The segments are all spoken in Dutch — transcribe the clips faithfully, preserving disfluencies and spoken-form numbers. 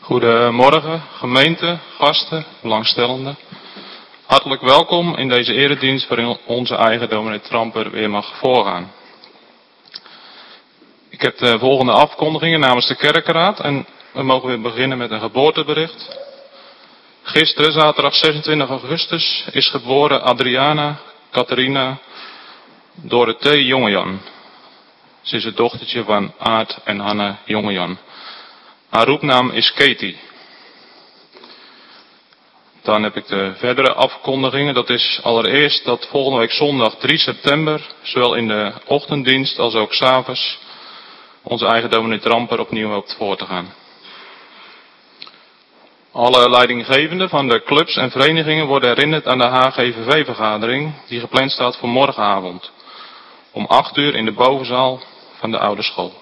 Goedemorgen, gemeente, gasten, belangstellenden. Hartelijk welkom in deze eredienst waarin onze eigen dominee Tramper weer mag voorgaan. Ik heb de volgende afkondigingen namens de kerkenraad en we mogen weer beginnen met een geboortebericht. Gisteren, zaterdag zesentwintig augustus, is geboren Adriana Catharina Dorothee Jongejan. Ze is het dochtertje van Aart en Hanna Jongejan. Haar roepnaam is Katie. Dan heb ik de verdere afkondigingen. Dat is allereerst dat volgende week zondag drie september, zowel in de ochtenddienst als ook 's avonds, onze eigen dominee Tramper opnieuw hoopt voor te gaan. Alle leidinggevenden van de clubs en verenigingen worden herinnerd aan de H G V V-vergadering die gepland staat voor morgenavond. Om acht uur in de bovenzaal van de oude school.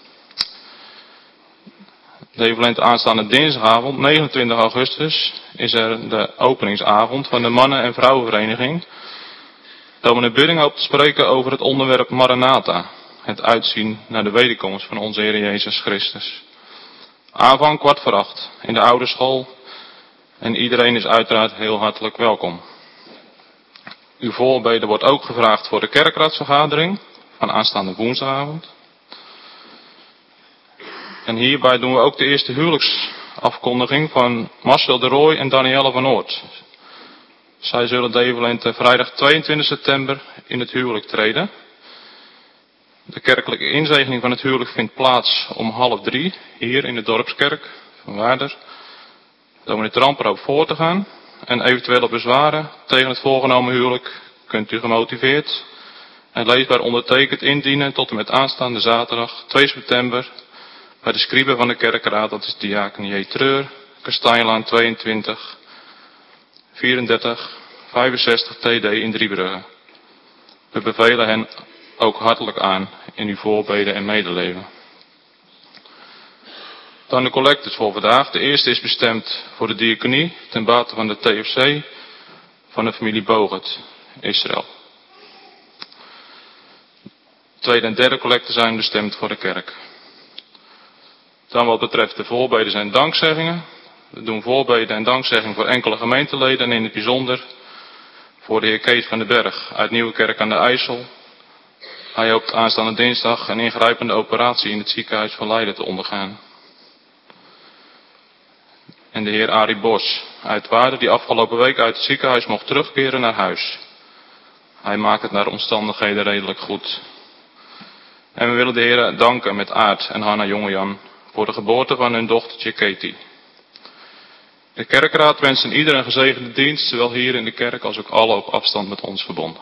De evenement aanstaande dinsdagavond, negenentwintig augustus, is er de openingsavond van de mannen- en vrouwenvereniging. Dominee Budding hoopt te spreken over het onderwerp Maranatha, het uitzien naar de wederkomst van onze Heer Jezus Christus. Aanvang kwart voor acht in de oude school en iedereen is uiteraard heel hartelijk welkom. Uw voorbeden wordt ook gevraagd voor de kerkraadsvergadering van aanstaande woensdagavond. En hierbij doen we ook de eerste huwelijksafkondiging van Marcel de Rooij en Danielle van Oort. Zij zullen de evenement vrijdag tweeëntwintig september in het huwelijk treden. De kerkelijke inzegening van het huwelijk vindt plaats om half drie, hier in de dorpskerk van Waarder. Dominee Tramper hoopt voor te gaan. En eventuele bezwaren tegen het voorgenomen huwelijk kunt u gemotiveerd en leesbaar ondertekend indienen tot en met aanstaande zaterdag twee september bij de scribe van de kerkenraad, dat is diaken J. Treur, Kastanjelaan tweeëntwintig, vierendertig, vijfenzestig T D in Driebrugge. We bevelen hen ook hartelijk aan in uw voorbeden en medeleven. Dan de collectes voor vandaag. De eerste is bestemd voor de diaconie ten bate van de T F C van de familie Bogert, Israël. Tweede en derde collecte zijn bestemd voor de kerk. Dan wat betreft de voorbeden en dankzeggingen. We doen voorbeden en dankzegging voor enkele gemeenteleden en in het bijzonder voor de heer Kees van den Berg uit Nieuwekerk aan de IJssel. Hij hoopt aanstaande dinsdag een ingrijpende operatie in het ziekenhuis van Leiden te ondergaan. En de heer Arie Bos uit Waarden die afgelopen week uit het ziekenhuis mocht terugkeren naar huis. Hij maakt het naar omstandigheden redelijk goed. En we willen de heren danken met Aart en Hanna Jongejan voor de geboorte van hun dochtertje Katie. De kerkraad wenst een ieder een gezegende dienst, zowel hier in de kerk als ook alle op afstand met ons verbonden.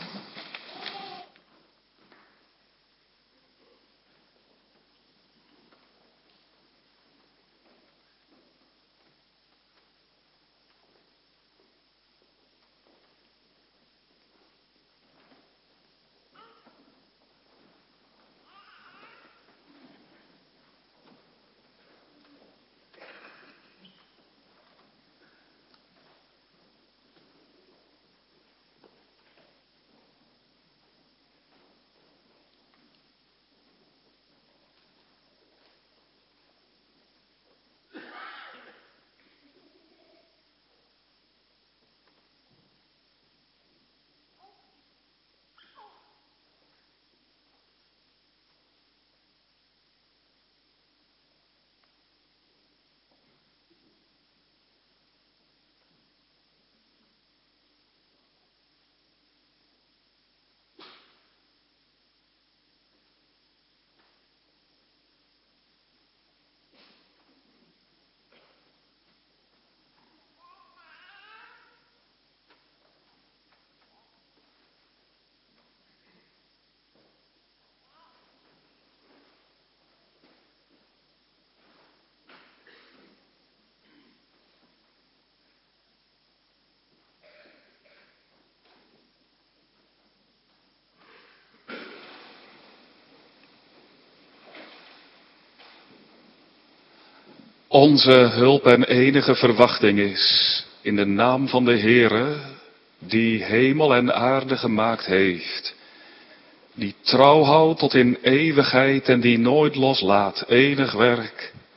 Onze hulp en enige verwachting is in de naam van de Heere, die hemel en aarde gemaakt heeft, die trouw houdt tot in eeuwigheid en die nooit loslaat enig werk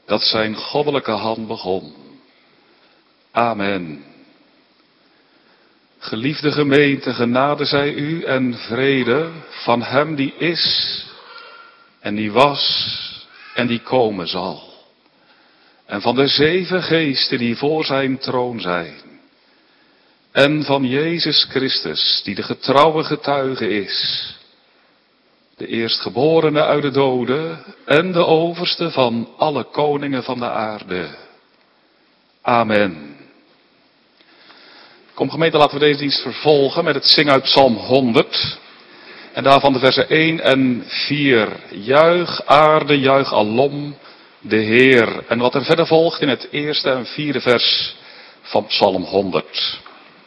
dat zijn goddelijke hand begon. Amen. Geliefde gemeente, genade zij u en vrede van hem die is en die was en die komen zal. En van de zeven geesten die voor zijn troon zijn. En van Jezus Christus, die de getrouwe getuige is. De eerstgeborene uit de doden en de overste van alle koningen van de aarde. Amen. Kom gemeente, laten we deze dienst vervolgen met het zingen uit Psalm honderd. En daarvan de versen één en vier. Juich aarde, juich alom de Heer. En wat er verder volgt in het eerste en vierde vers van Psalm honderd.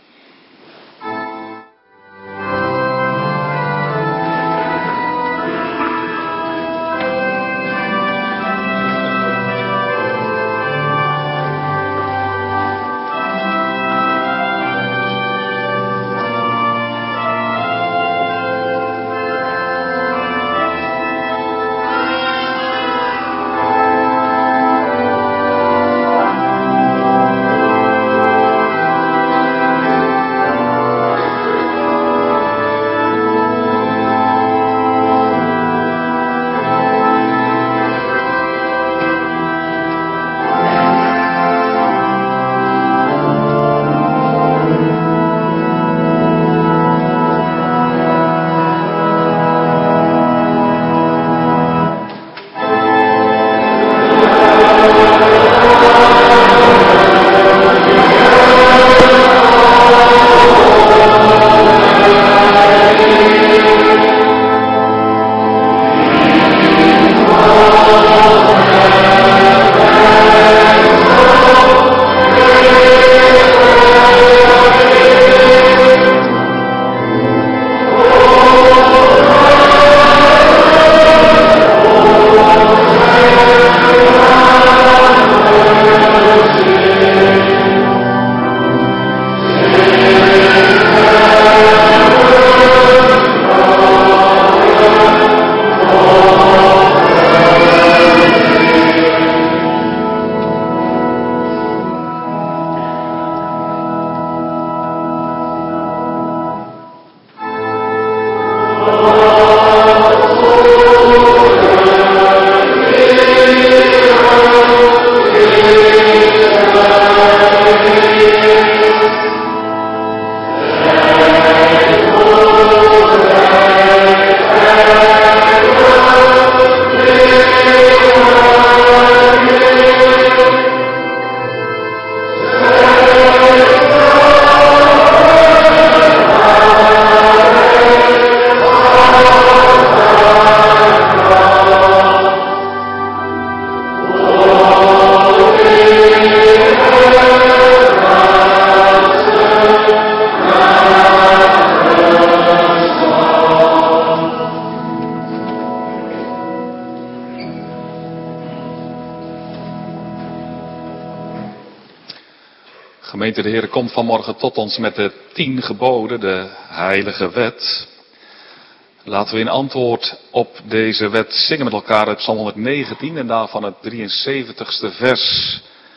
Gemeente, de Heer komt vanmorgen tot ons met de tien geboden, de heilige wet. Laten we in antwoord op deze wet zingen met elkaar uit Psalm honderdnegentien en daarvan het drieënzeventigste vers.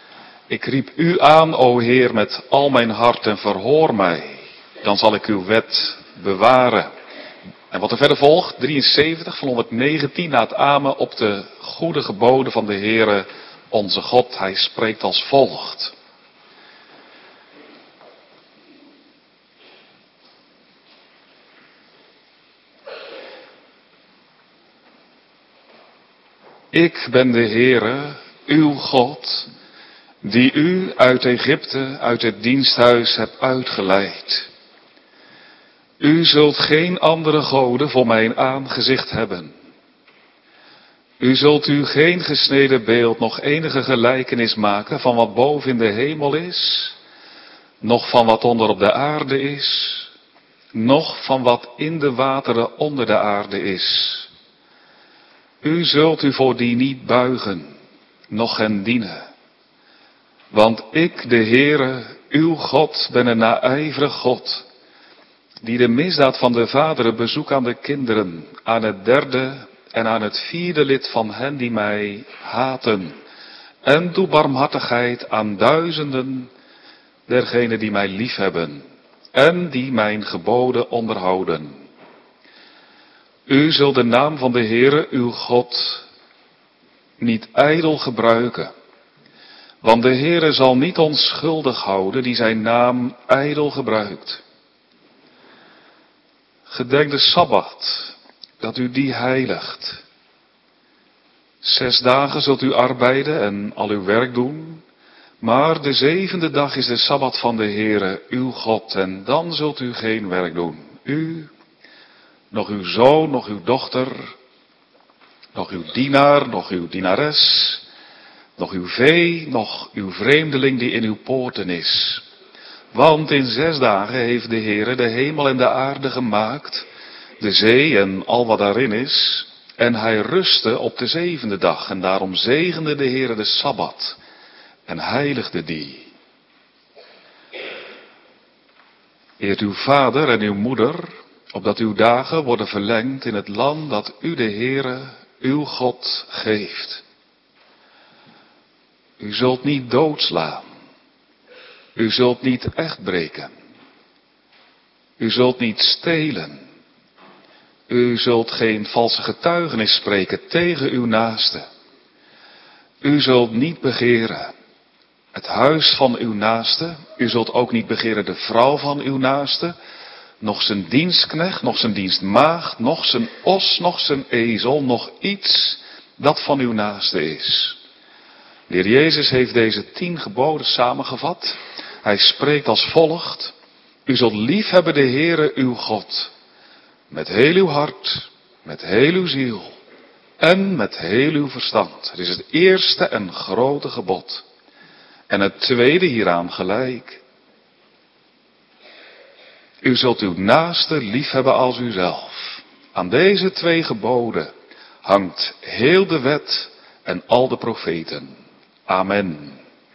Ik riep u aan, o Heer, met al mijn hart en verhoor mij. Dan zal ik uw wet bewaren. En wat er verder volgt, drieënzeventig van honderdnegentien, na het amen op de goede geboden van de Heere onze God. Hij spreekt als volgt. Ik ben de Heere, uw God, die u uit Egypte, uit het diensthuis hebt uitgeleid. U zult geen andere goden voor mijn aangezicht hebben. U zult u geen gesneden beeld, nog enige gelijkenis maken van wat boven in de hemel is, noch van wat onder op de aarde is, noch van wat in de wateren onder de aarde is. U zult u voor die niet buigen, noch hen dienen. Want ik, de Heere, uw God, ben een naijverig God, die de misdaad van de vaderen bezoekt aan de kinderen, aan het derde en aan het vierde lid van hen die mij haten, En doe barmhartigheid aan duizenden dergenen die mij liefhebben en die mijn geboden onderhouden. U zult de naam van de Heere, uw God, niet ijdel gebruiken. Want de Heere zal niet onschuldig houden die zijn naam ijdel gebruikt. Gedenk de Sabbat, dat u die heiligt. Zes dagen zult u arbeiden en al uw werk doen. Maar de zevende dag is de Sabbat van de Heere, uw God. En dan zult u geen werk doen. U, nog uw zoon, nog uw dochter, nog uw dienaar, nog uw dienares, nog uw vee, nog uw vreemdeling die in uw poorten is. Want in zes dagen heeft de Heere de hemel en de aarde gemaakt, de zee en al wat daarin is. En hij rustte op de zevende dag. En daarom zegende de Heere de Sabbat en heiligde die. Eert uw vader en uw moeder, opdat uw dagen worden verlengd in het land dat u de Heere, uw God, geeft. U zult niet doodslaan. U zult niet echt breken. U zult niet stelen. U zult geen valse getuigenis spreken tegen uw naaste. U zult niet begeren het huis van uw naaste. U zult ook niet begeren de vrouw van uw naaste. Nog zijn dienstknecht, nog zijn dienstmaagd, nog zijn os, nog zijn ezel, nog iets dat van uw naaste is. De Heer Jezus heeft deze tien geboden samengevat. Hij spreekt als volgt. U zult liefhebben de Heere uw God. Met heel uw hart, met heel uw ziel en met heel uw verstand. Het is het eerste en grote gebod. En het tweede hieraan gelijk. U zult uw naaste liefhebben als uzelf. Aan deze twee geboden hangt heel de wet en al de profeten. Amen.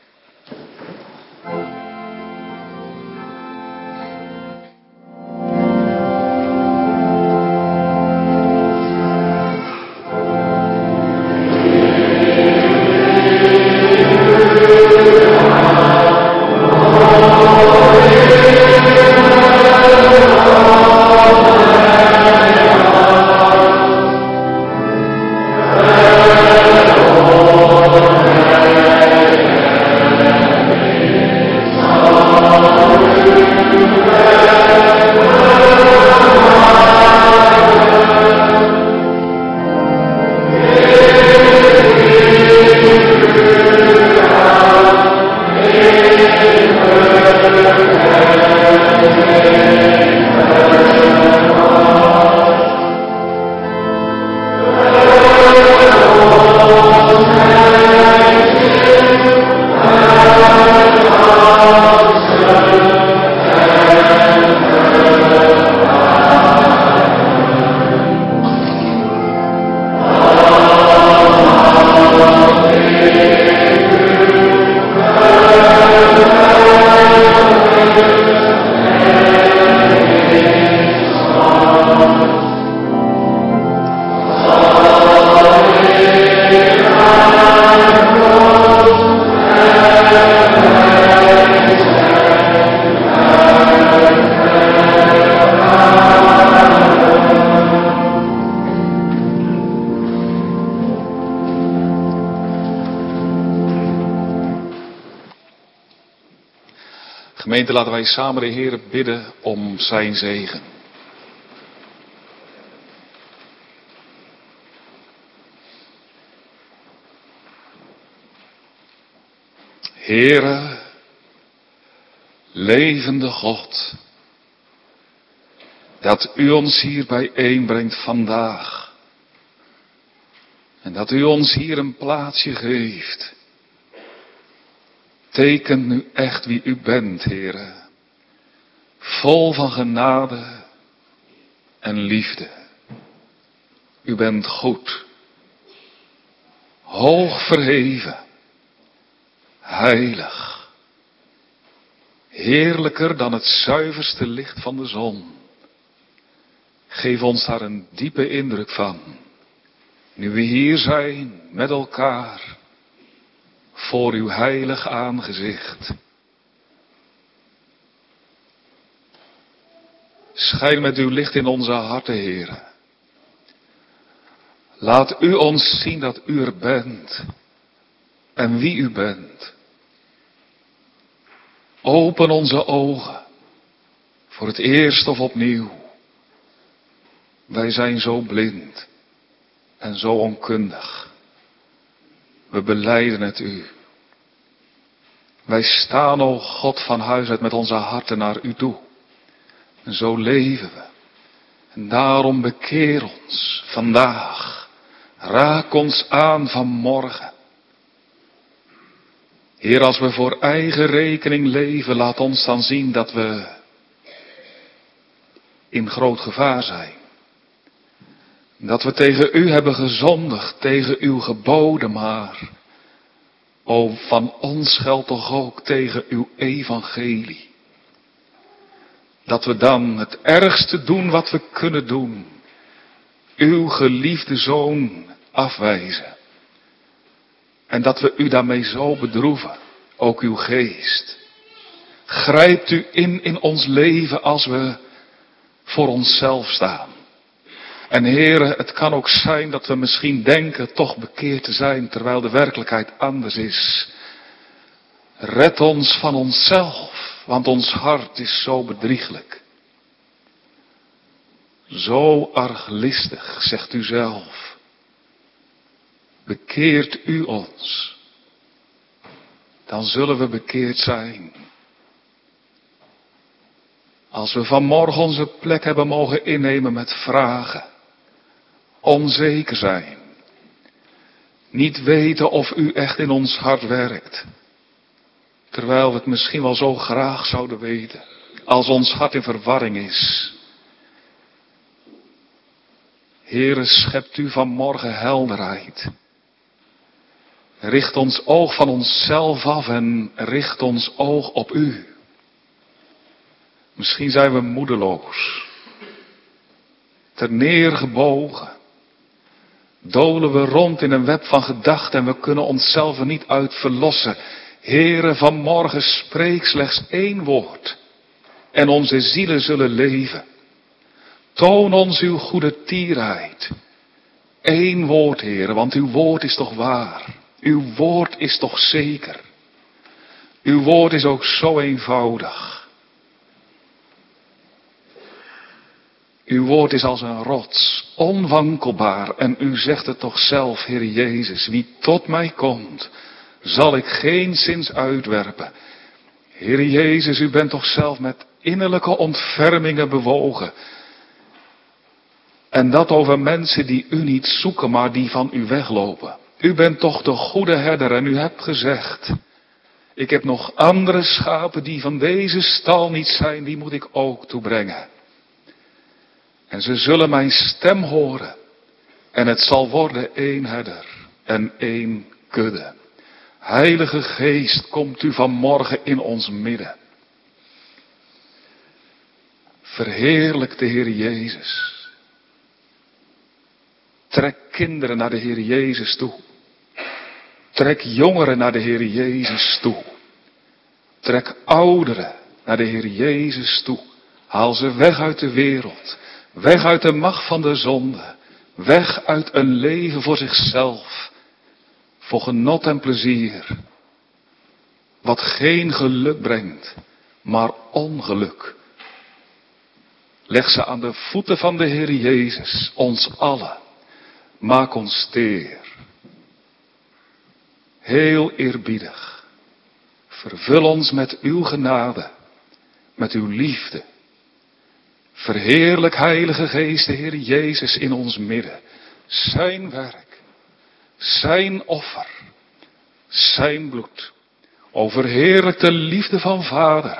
Gemeente, laten wij samen de Heer bidden om zijn zegen. Heere, levende God, dat u ons hier bijeenbrengt vandaag. En dat u ons hier een plaatsje geeft. Tekent nu echt wie u bent, Heere. Vol van genade en liefde. U bent goed. Hoog verheven. Heilig. Heerlijker dan het zuiverste licht van de zon. Geef ons daar een diepe indruk van. Nu we hier zijn met elkaar. voor uw heilig aangezicht. Schijn met uw licht in onze harten, Heere. Laat u ons zien dat u er bent en wie u bent. Open onze ogen, voor het eerst of opnieuw. Wij zijn zo blind en zo onkundig. We belijden het u. Wij staan, o God, van huis uit met onze harten naar u toe. En zo leven we. En daarom bekeer ons vandaag. Raak ons aan vanmorgen. Heer, als we voor eigen rekening leven, laat ons dan zien dat we in groot gevaar zijn. Dat we tegen u hebben gezondigd, tegen uw geboden, maar o, van ons geldt toch ook tegen uw evangelie. Dat we dan het ergste doen wat we kunnen doen. Uw geliefde zoon afwijzen. En dat we u daarmee zo bedroeven, ook uw geest. Grijpt u in in ons leven als we voor onszelf staan. En Heere, het kan ook zijn dat we misschien denken toch bekeerd te zijn, terwijl de werkelijkheid anders is. Red ons van onszelf, want ons hart is zo bedrieglijk. Zo arglistig, zegt u zelf. Bekeert u ons, dan zullen we bekeerd zijn. Als we vanmorgen onze plek hebben mogen innemen met vragen, onzeker zijn, niet weten of u echt in ons hart werkt, terwijl we het misschien wel zo graag zouden weten, als ons hart in verwarring is. Heere, schept u vanmorgen helderheid. Richt ons oog van onszelf af en richt ons oog op u. Misschien zijn we moedeloos, terneergebogen, dolen we rond in een web van gedachten en we kunnen onszelf er niet uit verlossen. Heere, vanmorgen spreek slechts één woord en onze zielen zullen leven. Toon ons uw goede tierheid. Eén woord, Heere, want uw woord is toch waar. Uw woord is toch zeker. Uw woord is ook zo eenvoudig. Uw woord is als een rots, onwankelbaar. En u zegt het toch zelf, Heer Jezus. Wie tot mij komt, zal ik geenszins uitwerpen. Heer Jezus, u bent toch zelf met innerlijke ontfermingen bewogen. En dat over mensen die u niet zoeken, maar die van u weglopen. U bent toch de goede herder en u hebt gezegd, ik heb nog andere schapen die van deze stal niet zijn, die moet ik ook toebrengen. En ze zullen mijn stem horen en het zal worden één herder en één kudde. Heilige Geest, komt u vanmorgen in ons midden. Verheerlijk de Heer Jezus. Trek kinderen naar de Heer Jezus toe. Trek jongeren naar de Heer Jezus toe. Trek ouderen naar de Heer Jezus toe. Haal ze weg uit de wereld. Weg uit de macht van de zonde. Weg uit een leven voor zichzelf. Voor genot en plezier. Wat geen geluk brengt, maar ongeluk. Leg ze aan de voeten van de Heer Jezus, ons allen. Maak ons teer. Heel eerbiedig. Vervul ons met uw genade. Met uw liefde. Verheerlijk, Heilige Geest, de Heer Jezus in ons midden. Zijn werk. Zijn offer. Zijn bloed. O verheerlijk de liefde van Vader.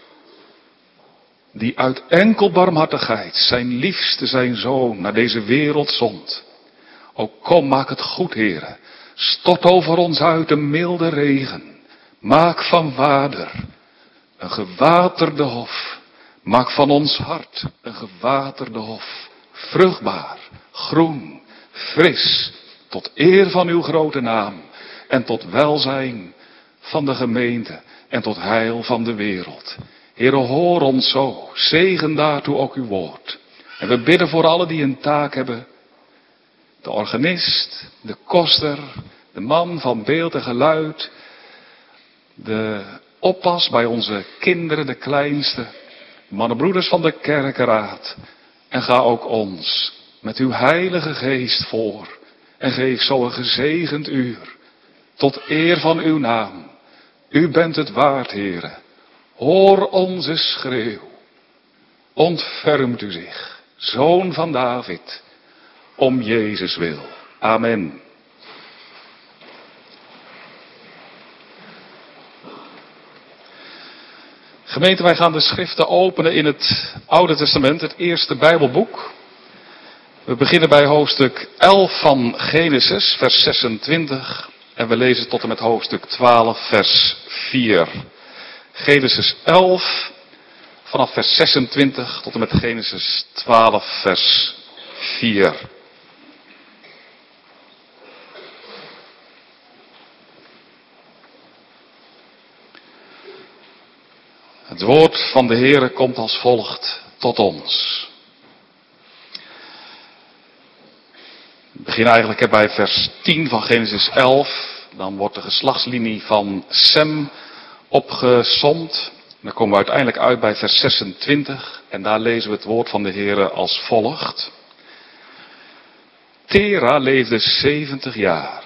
Die uit enkel barmhartigheid zijn liefste, zijn zoon, naar deze wereld zond. O kom, maak het goed, Heere. Stort over ons uit een milde regen. Maak van Vader een gewaterde hof. Maak van ons hart een gewaterde hof. Vruchtbaar, groen, fris, tot eer van uw grote naam. En tot welzijn van de gemeente en tot heil van de wereld. Heere, hoor ons zo. Zegen daartoe ook uw woord. En we bidden voor allen die een taak hebben. De organist, de koster, de man van beeld en geluid. De oppas bij onze kinderen, de kleinste. Mannenbroeders van de kerkenraad. En ga ook ons met uw heilige geest voor. En geef zo een gezegend uur. Tot eer van uw naam. U bent het waard, Heere. Hoor onze schreeuw. Ontfermt u zich, Zoon van David, om Jezus wil. Amen. Gemeente, wij gaan de schriften openen in het Oude Testament, het eerste Bijbelboek. We beginnen bij hoofdstuk elf van Genesis, vers zesentwintig. En we lezen tot en met hoofdstuk twaalf, vers vier. Genesis elf, vanaf vers zesentwintig tot en met Genesis twaalf, vers vier. Het woord van de Heere komt als volgt tot ons. We beginnen eigenlijk bij vers tien van Genesis elf. Dan wordt de geslachtslinie van Sem opgesomd. Dan komen we uiteindelijk uit bij vers zesentwintig. En daar lezen we het woord van de Heere als volgt. Tera leefde zeventig jaar.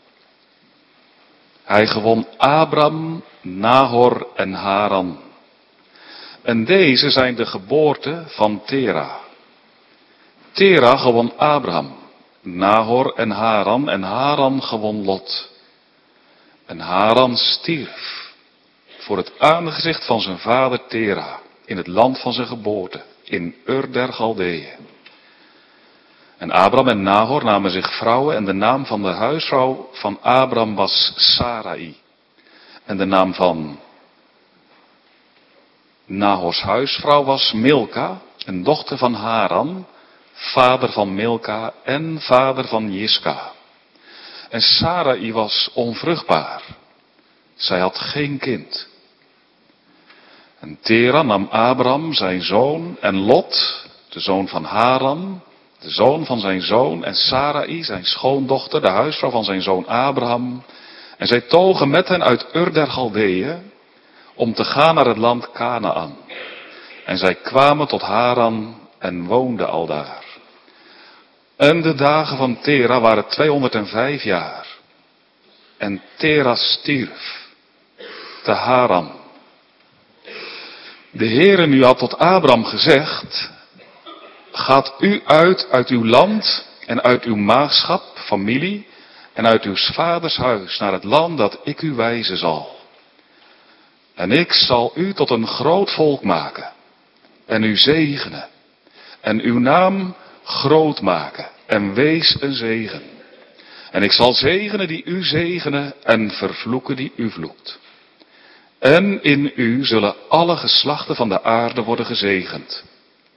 Hij gewon Abram, Nahor en Haran. En deze zijn de geboorten van Tera. Tera gewon Abraham, Nahor en Haran, en Haran gewon Lot. En Haran stierf voor het aangezicht van zijn vader Tera, in het land van zijn geboorte, in Ur der Galdeeën. En Abram en Nahor namen zich vrouwen, en de naam van de huisvrouw van Abram was Sarai. En de naam van Nahors huisvrouw was Milka, een dochter van Haran, vader van Milka en vader van Jiska. En Sarai was onvruchtbaar. Zij had geen kind. En Tera nam Abram, zijn zoon, en Lot, de zoon van Haran, de zoon van zijn zoon, en Sarai, zijn schoondochter, de huisvrouw van zijn zoon Abraham. En zij togen met hen uit Ur der Galdeeën, om te gaan naar het land Kanaan. En zij kwamen tot Haran en woonden aldaar. En de dagen van Tera waren tweehonderdvijf jaar. En Tera stierf te Haran. De Heere nu had tot Abram gezegd: gaat u uit uit uw land en uit uw maagschap, familie, en uit uw vaders huis naar het land dat ik u wijzen zal. En ik zal u tot een groot volk maken en u zegenen en uw naam groot maken en wees een zegen. En ik zal zegenen die u zegenen en vervloeken die u vloekt. En in u zullen alle geslachten van de aarde worden gezegend.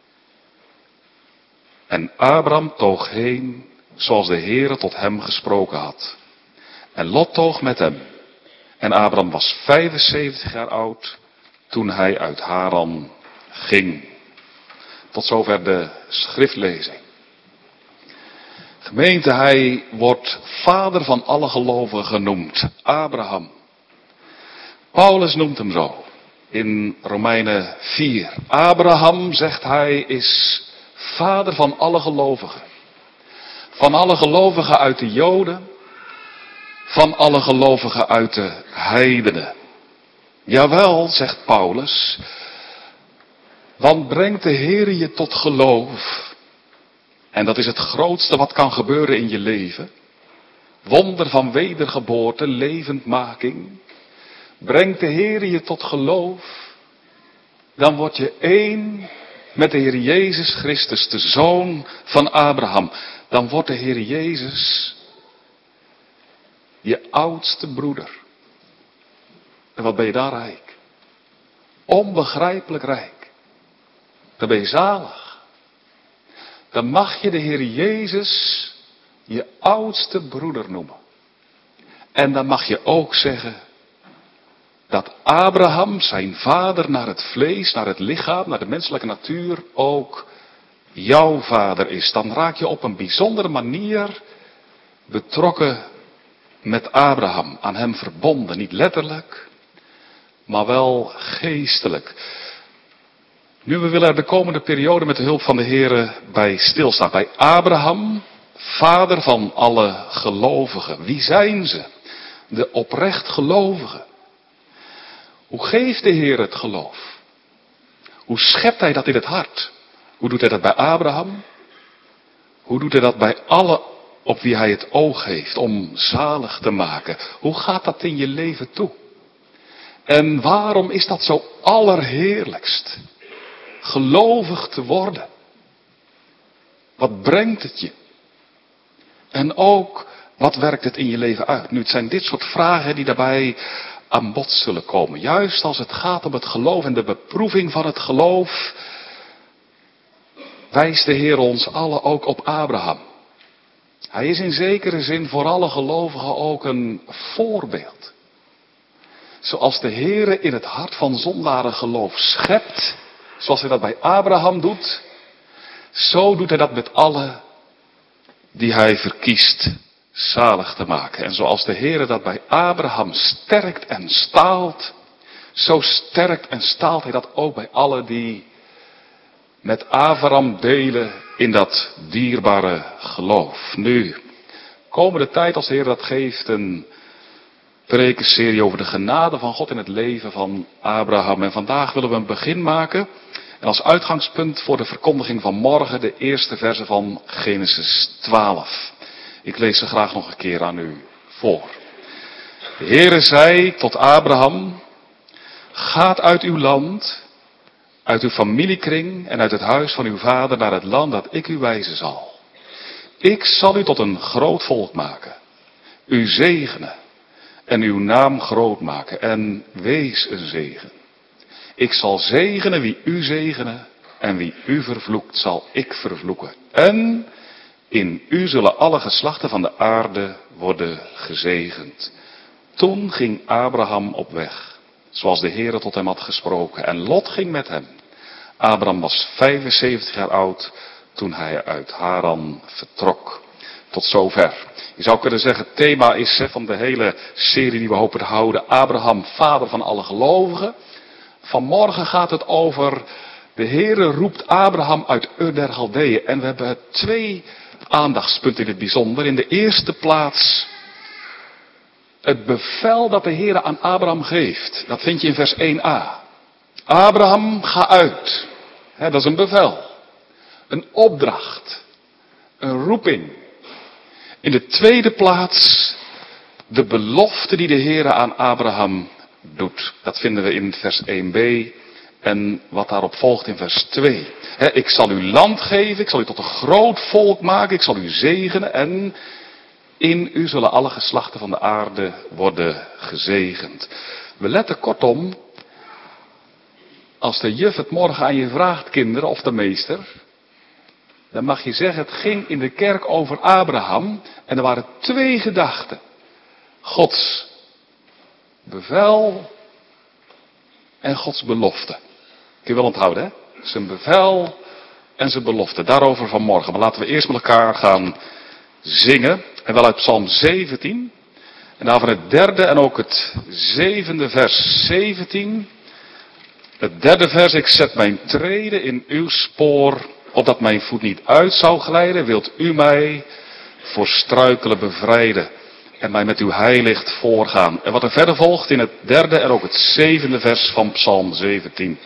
En Abram toog heen zoals de Heere tot hem gesproken had. En Lot toog met hem. En Abram was vijfenzeventig jaar oud toen hij uit Haran ging. Tot zover de schriftlezing. Gemeente, hij wordt vader van alle gelovigen genoemd. Abraham. Paulus noemt hem zo. In Romeinen vier. Abraham, zegt hij, is vader van alle gelovigen. Van alle gelovigen uit de Joden. Van alle gelovigen uit de heidenen. Jawel, zegt Paulus. Want brengt de Heer je tot geloof. En dat is het grootste wat kan gebeuren in je leven. Wonder van wedergeboorte, levendmaking. Brengt de Heer je tot geloof. Dan word je één met de Heer Jezus Christus, de Zoon van Abraham. Dan wordt de Heer Jezus je oudste broeder. En wat ben je dan rijk? Onbegrijpelijk rijk. Dan ben je zalig. Dan mag je de Heer Jezus je oudste broeder noemen. En dan mag je ook zeggen: dat Abraham, zijn vader, naar het vlees, naar het lichaam, naar de menselijke natuur ook jouw vader is. Dan raak je op een bijzondere manier betrokken met Abraham, aan hem verbonden. Niet letterlijk, maar wel geestelijk. Nu, we willen er de komende periode met de hulp van de Heere bij stilstaan. Bij Abraham, vader van alle gelovigen. Wie zijn ze? De oprecht gelovigen. Hoe geeft de Heer het geloof? Hoe schept hij dat in het hart? Hoe doet hij dat bij Abraham? Hoe doet hij dat bij alle op wie hij het oog heeft om zalig te maken? Hoe gaat dat in je leven toe? En waarom is dat zo allerheerlijkst? Gelovig te worden. Wat brengt het je? En ook, wat werkt het in je leven uit? Nu, het zijn dit soort vragen die daarbij aan bod zullen komen. Juist als het gaat om het geloof en de beproeving van het geloof, wijst de Heer ons allen ook op Abraham. Hij is in zekere zin voor alle gelovigen ook een voorbeeld. Zoals de Heer in het hart van zondaren geloof schept, zoals hij dat bij Abraham doet, zo doet hij dat met alle die hij verkiest zalig te maken. En zoals de Heer dat bij Abraham sterkt en staalt, zo sterkt en staalt hij dat ook bij alle die met Abraham delen in dat dierbare geloof. Nu, komende tijd als de Heer dat geeft, een prekenserie over de genade van God in het leven van Abraham. En vandaag willen we een begin maken. En als uitgangspunt voor de verkondiging van morgen de eerste verse van Genesis twaalf. Ik lees ze graag nog een keer aan u voor. De Heere zei tot Abraham: gaat uit uw land, uit uw familiekring en uit het huis van uw vader naar het land dat ik u wijzen zal. Ik zal u tot een groot volk maken, u zegenen en uw naam groot maken en wees een zegen. Ik zal zegenen wie u zegenen en wie u vervloekt zal ik vervloeken. En in u zullen alle geslachten van de aarde worden gezegend. Toen ging Abraham op weg, zoals de Heere tot hem had gesproken. En Lot ging met hem. Abraham was vijfenzeventig jaar oud toen hij uit Haran vertrok. Tot zover. Je zou kunnen zeggen, het thema is van de hele serie die we hopen te houden: Abraham, vader van alle gelovigen. Vanmorgen gaat het over, de Heere roept Abraham uit Ur der Galdeeën. En we hebben twee aandachtspunten in het bijzonder. In de eerste plaats het bevel dat de Heere aan Abraham geeft. Dat vind je in vers één a. Abraham, ga uit. He, dat is een bevel. Een opdracht. Een roeping. In de tweede plaats de belofte die de Heere aan Abraham doet. Dat vinden we in vers één b en wat daarop volgt in vers twee. He, ik zal u land geven, ik zal u tot een groot volk maken, ik zal u zegenen en in u zullen alle geslachten van de aarde worden gezegend. We letten kortom, als de juf het morgen aan je vraagt, kinderen, of de meester, dan mag je zeggen, het ging in de kerk over Abraham en er waren twee gedachten. Gods bevel en Gods belofte. Kun je wel onthouden, hè? Zijn bevel en zijn belofte. Daarover vanmorgen. Maar laten we eerst met elkaar gaan zingen. En wel uit Psalm zeventien. En daarvan het derde en ook het zevende vers zeventien. Het derde vers: ik zet mijn treden in uw spoor, opdat mijn voet niet uit zou glijden. Wilt u mij voor struikelen bevrijden en mij met uw heilicht voorgaan. En wat er verder volgt in het derde en ook het zevende vers van Psalm zeventien.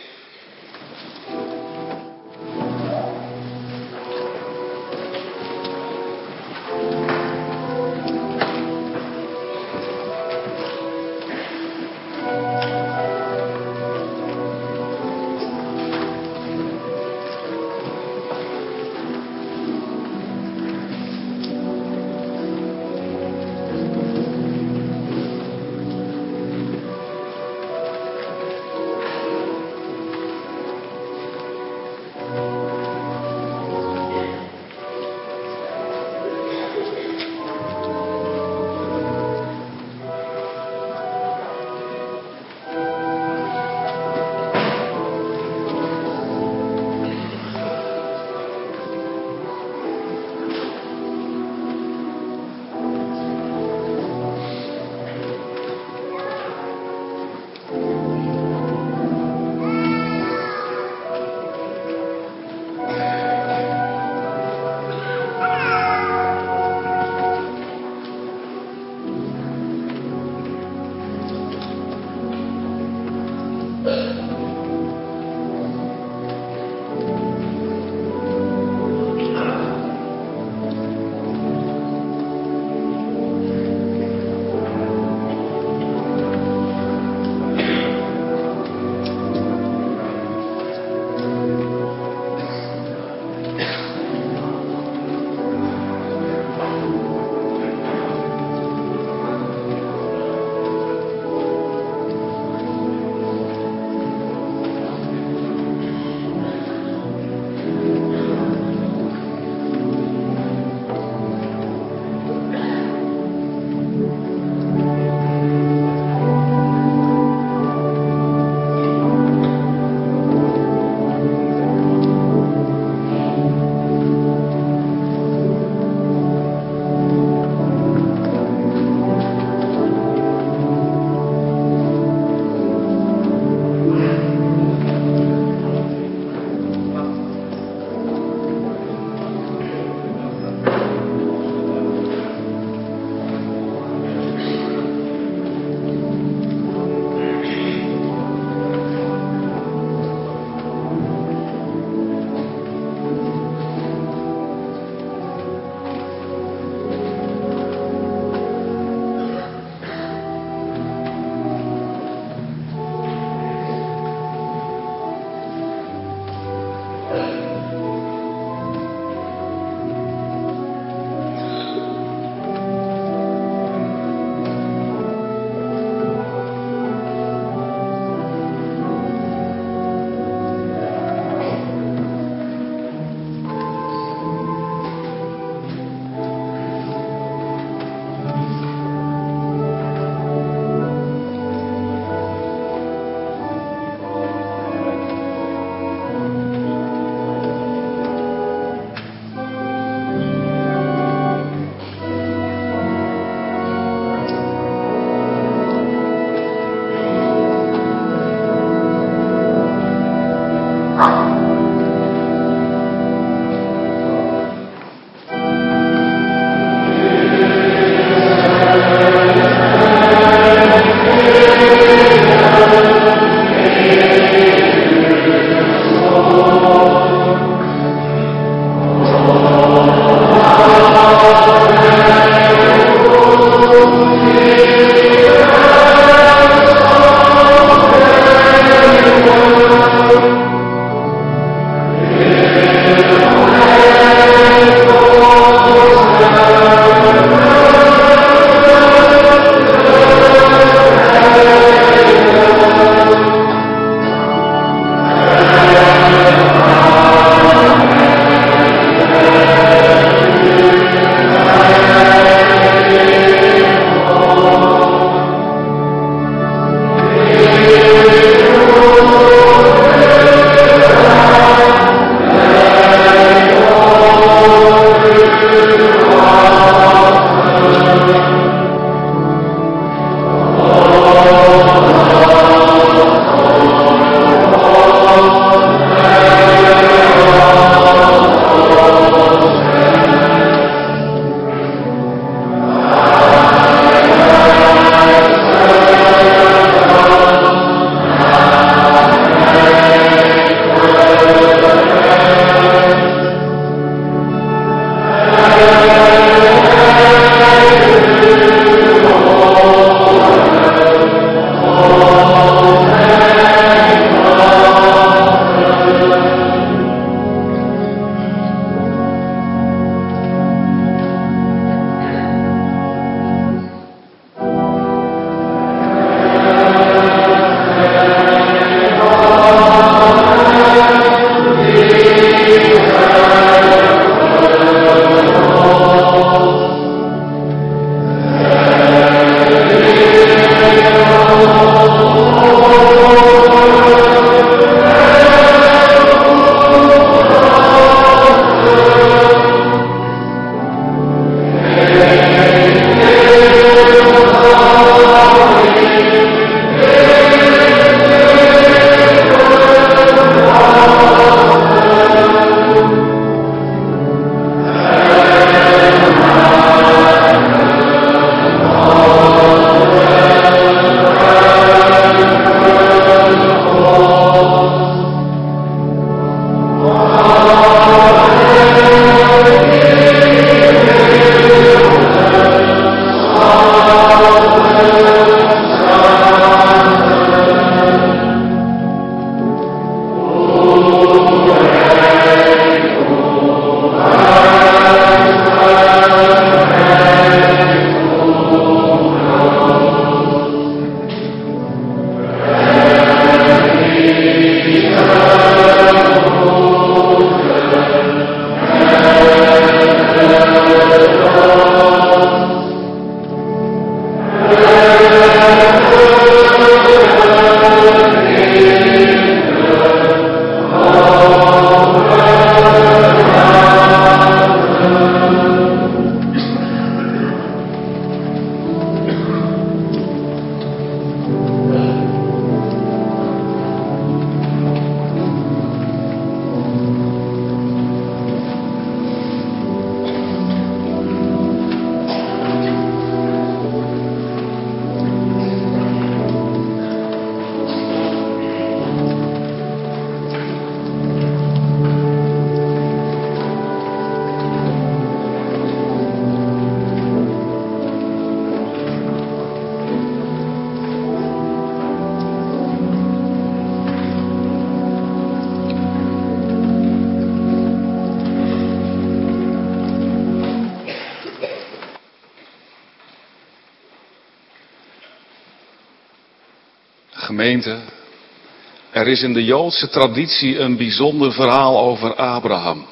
Gemeente, er is in de Joodse traditie een bijzonder verhaal over Abraham.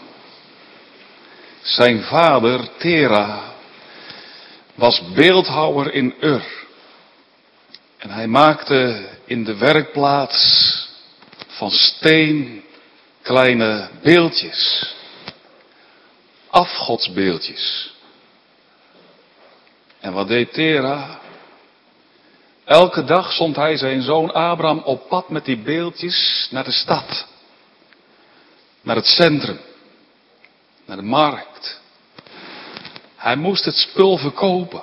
Zijn vader, Tera, was beeldhouwer in Ur. En hij maakte in de werkplaats van steen kleine beeldjes. Afgodsbeeldjes. En wat deed Tera? Elke dag zond hij zijn zoon Abraham op pad met die beeldjes naar de stad. Naar het centrum. Naar de markt. Hij moest het spul verkopen.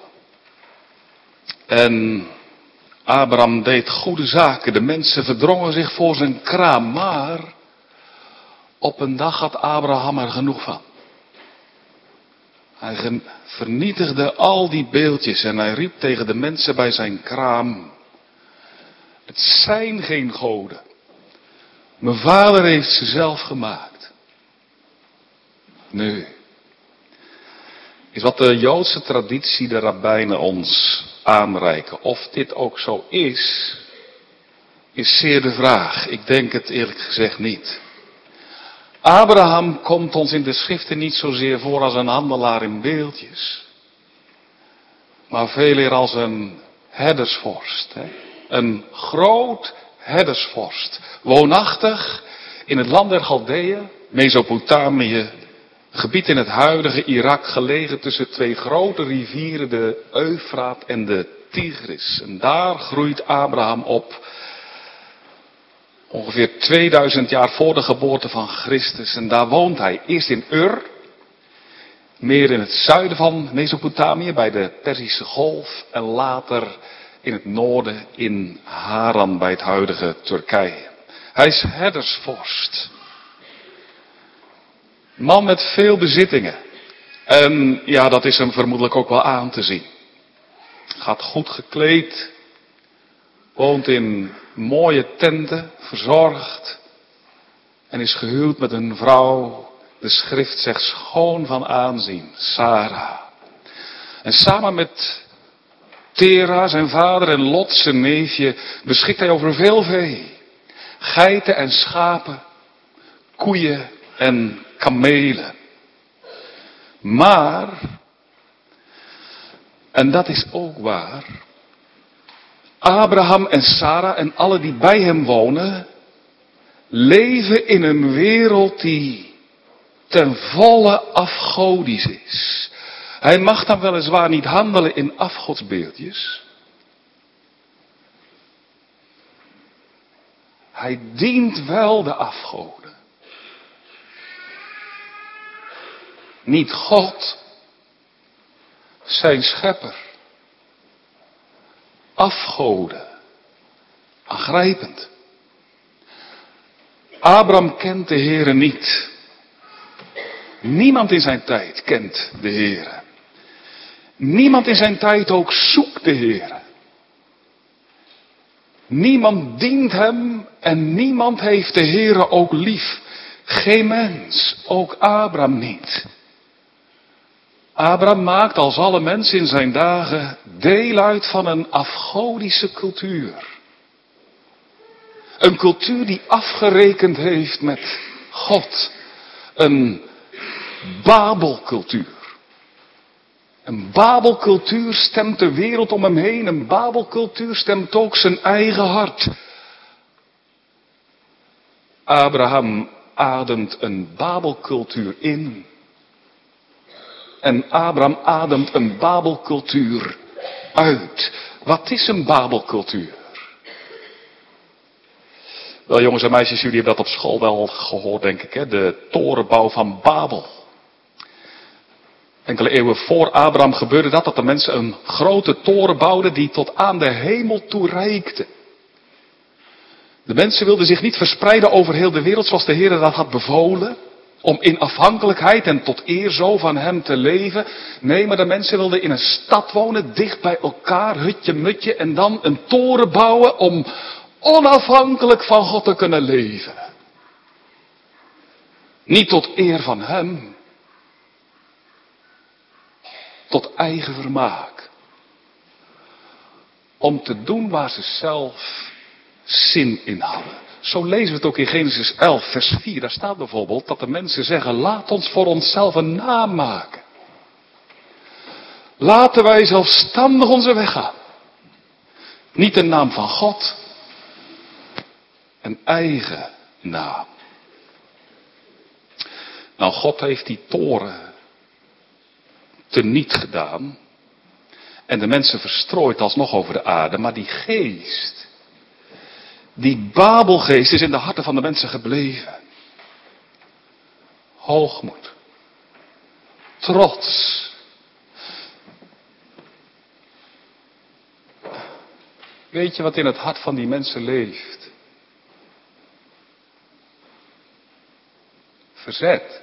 En Abraham deed goede zaken. De mensen verdrongen zich voor zijn kraam. Maar op een dag had Abraham er genoeg van. Hij vernietigde al die beeldjes en hij riep tegen de mensen bij zijn kraam: het zijn geen goden. Mijn vader heeft ze zelf gemaakt. Nu, is wat de Joodse traditie, de rabbijnen ons aanreiken. Of dit ook zo is, is zeer de vraag. Ik denk het eerlijk gezegd niet. Abraham komt ons in de schriften niet zozeer voor als een handelaar in beeldjes. Maar veel eer als een herdersvorst. Hè? Een groot herdersvorst. Woonachtig in het land der Galdeeën, Mesopotamië. Gebied in het huidige Irak, gelegen tussen twee grote rivieren, de Eufraat en de Tigris. En daar groeit Abraham op. Ongeveer tweeduizend jaar voor de geboorte van Christus. En daar woont hij eerst in Ur. Meer in het zuiden van Mesopotamië, bij de Perzische Golf. En later in het noorden in Haran, bij het huidige Turkije. Hij is herdersvorst. Man met veel bezittingen. En ja, dat is hem vermoedelijk ook wel aan te zien. Gaat goed gekleed. Woont in mooie tenten, verzorgd. En is gehuwd met een vrouw, de schrift zegt schoon van aanzien, Sarah. En samen met Tera, zijn vader, en Lot, zijn neefje, beschikt hij over veel vee. Geiten en schapen, koeien en kamelen. Maar, en dat is ook waar, Abraham en Sarah en alle die bij hem wonen, leven in een wereld die ten volle afgodisch is. Hij mag dan weliswaar niet handelen in afgodsbeeldjes. Hij dient wel de afgoden. Niet God, zijn schepper. Afgoden. Aangrijpend. Abraham kent de Heere niet. Niemand in zijn tijd kent de Heere. Niemand in zijn tijd ook zoekt de Heere. Niemand dient hem en niemand heeft de Heere ook lief. Geen mens, ook Abraham niet. Abraham maakt als alle mensen in zijn dagen deel uit van een afgodische cultuur. Een cultuur die afgerekend heeft met God. Een Babelcultuur. Een Babelcultuur stemt de wereld om hem heen. Een Babelcultuur stemt ook zijn eigen hart. Abraham ademt een Babelcultuur in. En Abraham ademt een Babelcultuur uit. Wat is een Babelcultuur? Wel jongens en meisjes, jullie hebben dat op school wel gehoord denk ik. Hè? De torenbouw van Babel. Enkele eeuwen voor Abraham gebeurde dat, dat de mensen een grote toren bouwden die tot aan de hemel toe reikte. De mensen wilden zich niet verspreiden over heel de wereld zoals de Heer dat had bevolen. Om in afhankelijkheid en tot eer zo van hem te leven. Nee, maar de mensen wilden in een stad wonen, dicht bij elkaar, hutje mutje. En dan een toren bouwen om onafhankelijk van God te kunnen leven. Niet tot eer van hem. Tot eigen vermaak. Om te doen waar ze zelf zin in hadden. Zo lezen we het ook in Genesis elf, vers vier. Daar staat bijvoorbeeld dat de mensen zeggen, laat ons voor onszelf een naam maken. Laten wij zelfstandig onze weg gaan. Niet de naam van God, een eigen naam. Nou, God heeft die toren teniet gedaan en de mensen verstrooid alsnog over de aarde, maar die geest, die Babelgeest is in de harten van de mensen gebleven. Hoogmoed, trots. Weet je wat in het hart van die mensen leeft? Verzet.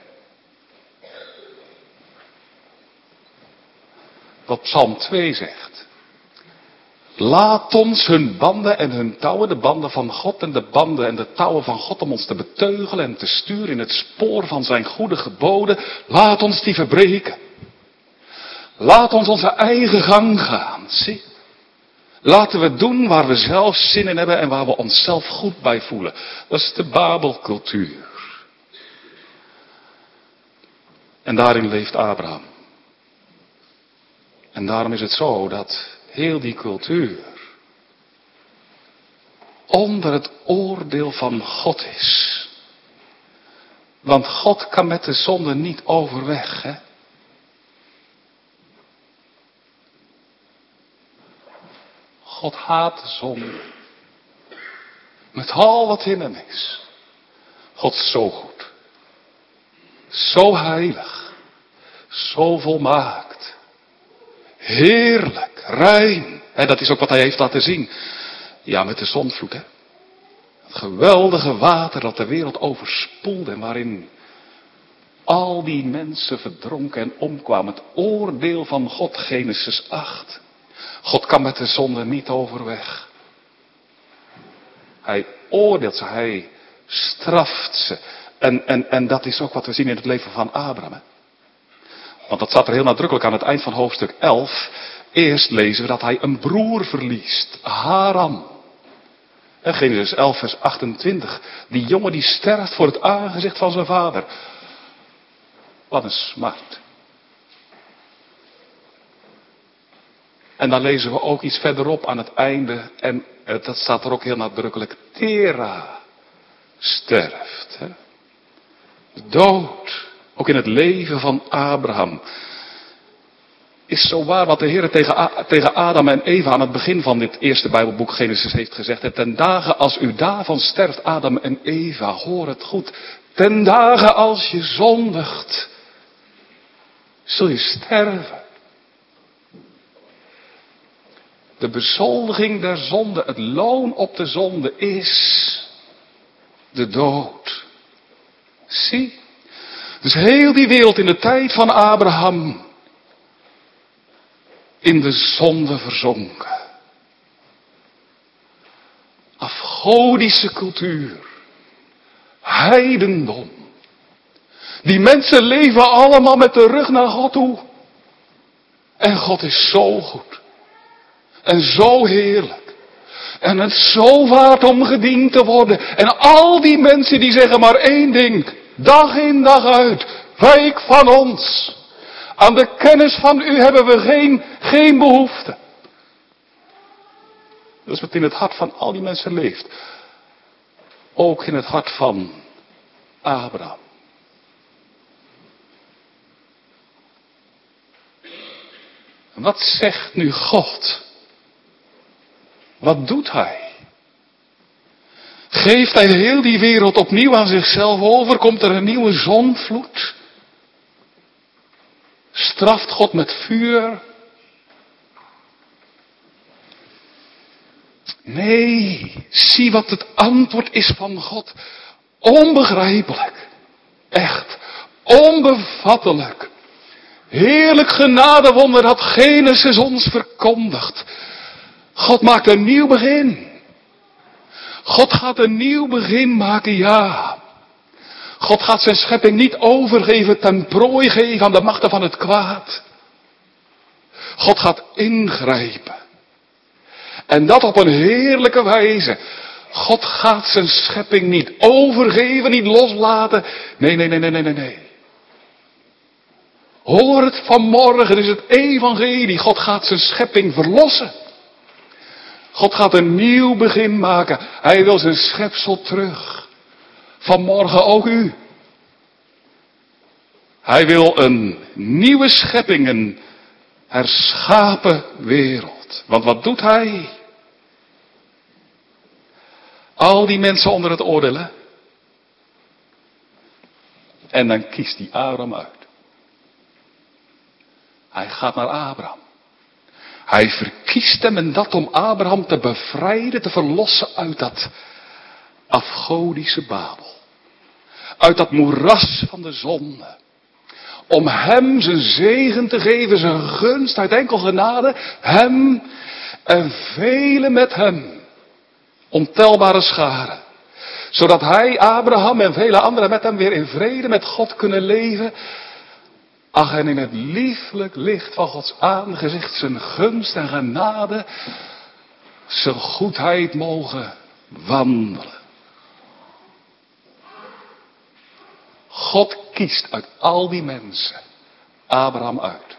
Wat Psalm twee zegt. Laat ons hun banden en hun touwen, de banden van God en de banden en de touwen van God om ons te beteugelen en te sturen in het spoor van zijn goede geboden. Laat ons die verbreken. Laat ons onze eigen gang gaan. Zie. Laten we doen waar we zelf zin in hebben en waar we onszelf goed bij voelen. Dat is de Babelcultuur. En daarin leeft Abraham. En daarom is het zo dat heel die cultuur onder het oordeel van God is. Want God kan met de zonde niet overweg, hè? God haat de zonde. Met al wat in hem is. God is zo goed. Zo heilig. Zo volmaakt. Heerlijk. Rein. En dat is ook wat hij heeft laten zien. Ja, met de zondvloed, hè. Het geweldige water dat de wereld overspoelde en waarin al die mensen verdronken en omkwamen. Het oordeel van God, Genesis acht. God kan met de zonde niet overweg. Hij oordeelt ze, hij straft ze. En, en, en dat is ook wat we zien in het leven van Abraham. Hè? Want dat staat er heel nadrukkelijk aan het eind van hoofdstuk elf. Eerst lezen we dat hij een broer verliest, Haran. En Genesis elf vers achtentwintig. Die jongen die sterft voor het aangezicht van zijn vader. Wat een smart. En dan lezen we ook iets verderop aan het einde. En dat staat er ook heel nadrukkelijk. Tera sterft. Hè? De dood. Ook in het leven van Abraham. Is zo waar wat de Heer tegen, tegen Adam en Eva aan het begin van dit eerste Bijbelboek Genesis heeft gezegd. En ten dagen als u daarvan sterft, Adam en Eva, hoor het goed. Ten dagen als je zondigt, zul je sterven. De bezoldiging der zonde, het loon op de zonde is de dood. Zie, dus heel die wereld in de tijd van Abraham in de zonde verzonken. Afgodische cultuur, heidendom. Die mensen leven allemaal met de rug naar God toe. En God is zo goed. En zo heerlijk. En het zo waard om gediend te worden. En al die mensen die zeggen maar één ding. Dag in dag uit. Wijk van ons. Aan de kennis van u hebben we geen, geen behoefte. Dat is wat in het hart van al die mensen leeft. Ook in het hart van Abraham. En wat zegt nu God? Wat doet hij? Geeft hij heel die wereld opnieuw aan zichzelf over? Komt er een nieuwe zondvloed? Straft God met vuur? Nee, zie wat het antwoord is van God. Onbegrijpelijk. Echt. Onbevattelijk. Heerlijk genadewonder dat Genesis ons verkondigt. God maakt een nieuw begin. God gaat een nieuw begin maken, ja. God gaat zijn schepping niet overgeven, ten prooi geven aan de machten van het kwaad. God gaat ingrijpen. En dat op een heerlijke wijze. God gaat zijn schepping niet overgeven, niet loslaten. Nee, nee, nee, nee, nee, nee, nee. Hoor het vanmorgen, het is het evangelie. God gaat zijn schepping verlossen. God gaat een nieuw begin maken. Hij wil zijn schepsel terug. Vanmorgen ook u. Hij wil een nieuwe schepping, een herschapen wereld. Want wat doet hij? Al die mensen onder het oordelen. En dan kiest hij Abraham uit. Hij gaat naar Abraham. Hij verkiest hem en dat om Abraham te bevrijden, te verlossen uit dat afgodische Babel. Uit dat moeras van de zonde. Om hem zijn zegen te geven, zijn gunst uit enkel genade. Hem en velen met hem. Ontelbare scharen. Zodat hij, Abraham en vele anderen met hem weer in vrede met God kunnen leven. Ach, en in het lieflijk licht van Gods aangezicht zijn gunst en genade, zijn goedheid mogen wandelen. God kiest uit al die mensen Abraham uit.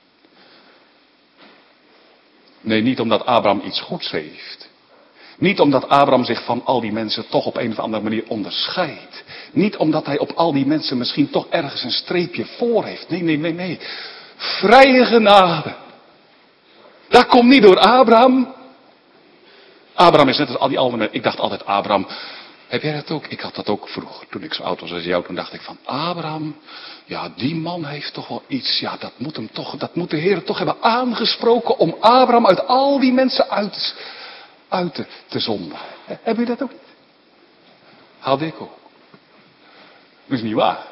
Nee, niet omdat Abraham iets goeds heeft. Niet omdat Abraham zich van al die mensen toch op een of andere manier onderscheidt. Niet omdat hij op al die mensen misschien toch ergens een streepje voor heeft. Nee, nee, nee, nee. Vrije genade. Dat komt niet door Abraham. Abraham is net als al die anderen. Ik dacht altijd Abraham. Heb jij dat ook? Ik had dat ook vroeger. Toen ik zo oud was als jou. Toen dacht ik van Abraham. Ja, die man heeft toch wel iets. Ja, dat moet hem toch. Dat moet de Heer toch hebben aangesproken. Om Abraham uit al die mensen uit, uit te, te zonden. Heb je dat ook niet? Had ik ook. Dat is niet waar.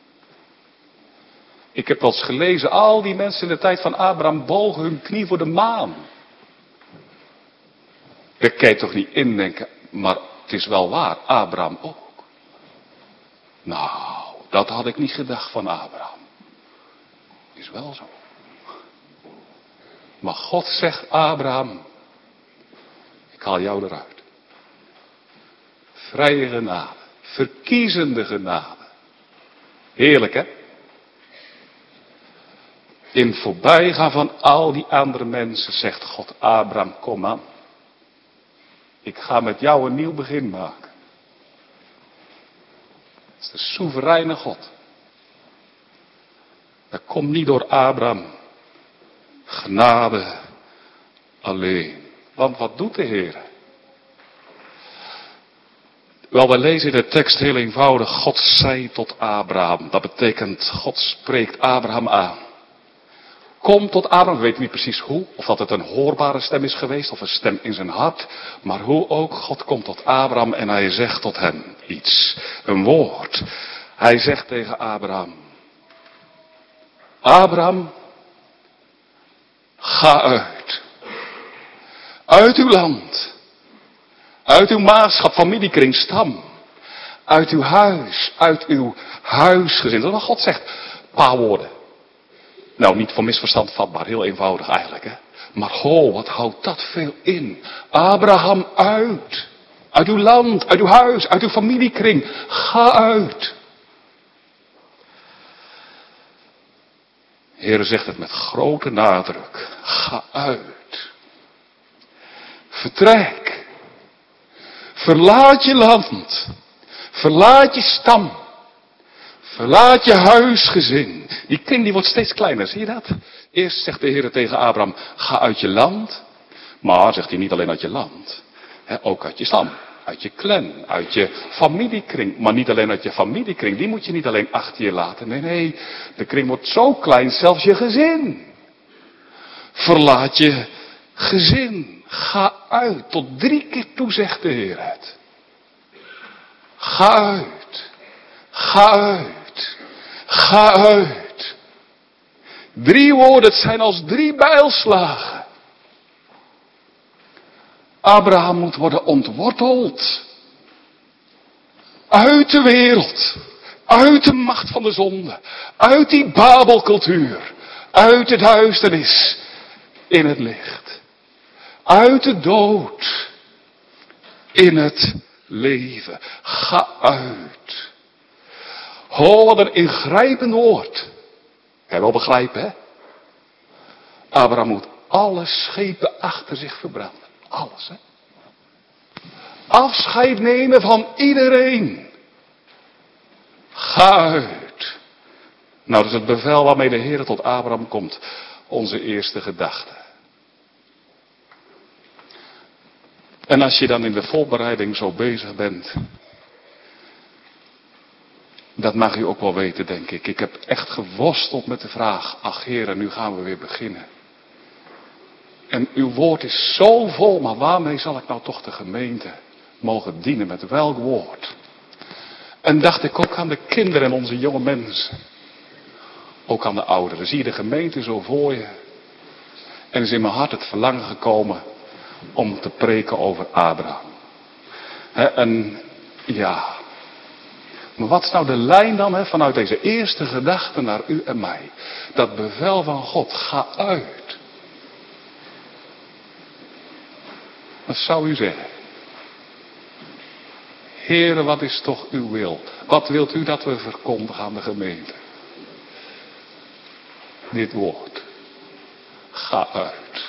Ik heb wel eens gelezen, al die mensen in de tijd van Abraham bogen hun knie voor de maan. Daar kan je toch niet indenken, maar het is wel waar, Abraham ook. Nou, dat had ik niet gedacht van Abraham. Is wel zo. Maar God zegt, Abraham, ik haal jou eruit. Vrije genade, verkiezende genade. Heerlijk, hè? In voorbijgaan van al die andere mensen zegt God, Abraham, kom aan. Ik ga met jou een nieuw begin maken. Dat is de soevereine God. Dat komt niet door Abraham. Genade alleen. Want wat doet de Heer? Wel, we lezen in de tekst heel eenvoudig. God zei tot Abraham. Dat betekent, God spreekt Abraham aan. Kom tot Abraham. We weten niet precies hoe. Of dat het een hoorbare stem is geweest. Of een stem in zijn hart. Maar hoe ook. God komt tot Abraham en hij zegt tot hem iets. Een woord. Hij zegt tegen Abraham. Abraham. Ga uit. Uit uw land. Uit uw maatschap, familiekring, stam. Uit uw huis. Uit uw huisgezin. Dat is wat God zegt. Een paar woorden. Nou, niet voor misverstand vatbaar. Heel eenvoudig eigenlijk. Hè? Maar ho, wat houdt dat veel in? Abraham uit. Uit uw land. Uit uw huis. Uit uw familiekring. Ga uit. De Heer zegt het met grote nadruk. Ga uit. Vertrek. Verlaat je land. Verlaat je stam. Verlaat je huisgezin. Die kring die wordt steeds kleiner, zie je dat? Eerst zegt de Heer tegen Abraham, ga uit je land. Maar zegt hij niet alleen uit je land. Hè, ook uit je stam. Uit je clan. Uit je familiekring. Maar niet alleen uit je familiekring. Die moet je niet alleen achter je laten. Nee, nee. De kring wordt zo klein, zelfs je gezin. Verlaat je gezin. Ga uit. Tot drie keer toe zegt de Heer het. Ga uit. Ga uit. Ga uit. Drie woorden, het zijn als drie bijlslagen. Abraham moet worden ontworteld. Uit de wereld. Uit de macht van de zonde. Uit die Babelcultuur. Uit het duisternis. In het licht. Uit de dood. in het leven. Ga uit. Oh, wat een ingrijpend woord. Kan je wel begrijpen, hè? Abraham moet alle schepen achter zich verbranden. Alles, hè? Afscheid nemen van iedereen. Ga uit. Nou, dat is het bevel waarmee de Heer tot Abraham komt. Onze eerste gedachte. En als je dan in de voorbereiding zo bezig bent. Dat mag u ook wel weten, denk ik. Ik heb echt geworsteld met de vraag. Ach Heer, nu gaan we weer beginnen. En uw woord is zo vol, maar waarmee zal ik nou toch de gemeente mogen dienen? Met welk woord? En dacht ik ook aan de kinderen en onze jonge mensen. Ook aan de ouderen. Zie je de gemeente zo voor je. En is in mijn hart het verlangen gekomen om te preken over Abraham. He, en ja. Maar wat is nou de lijn dan he, vanuit deze eerste gedachte naar u en mij? Dat bevel van God, ga uit. Wat zou u zeggen? Heere, wat is toch uw wil? Wat wilt u dat we verkondigen aan de gemeente? Dit woord. Ga uit.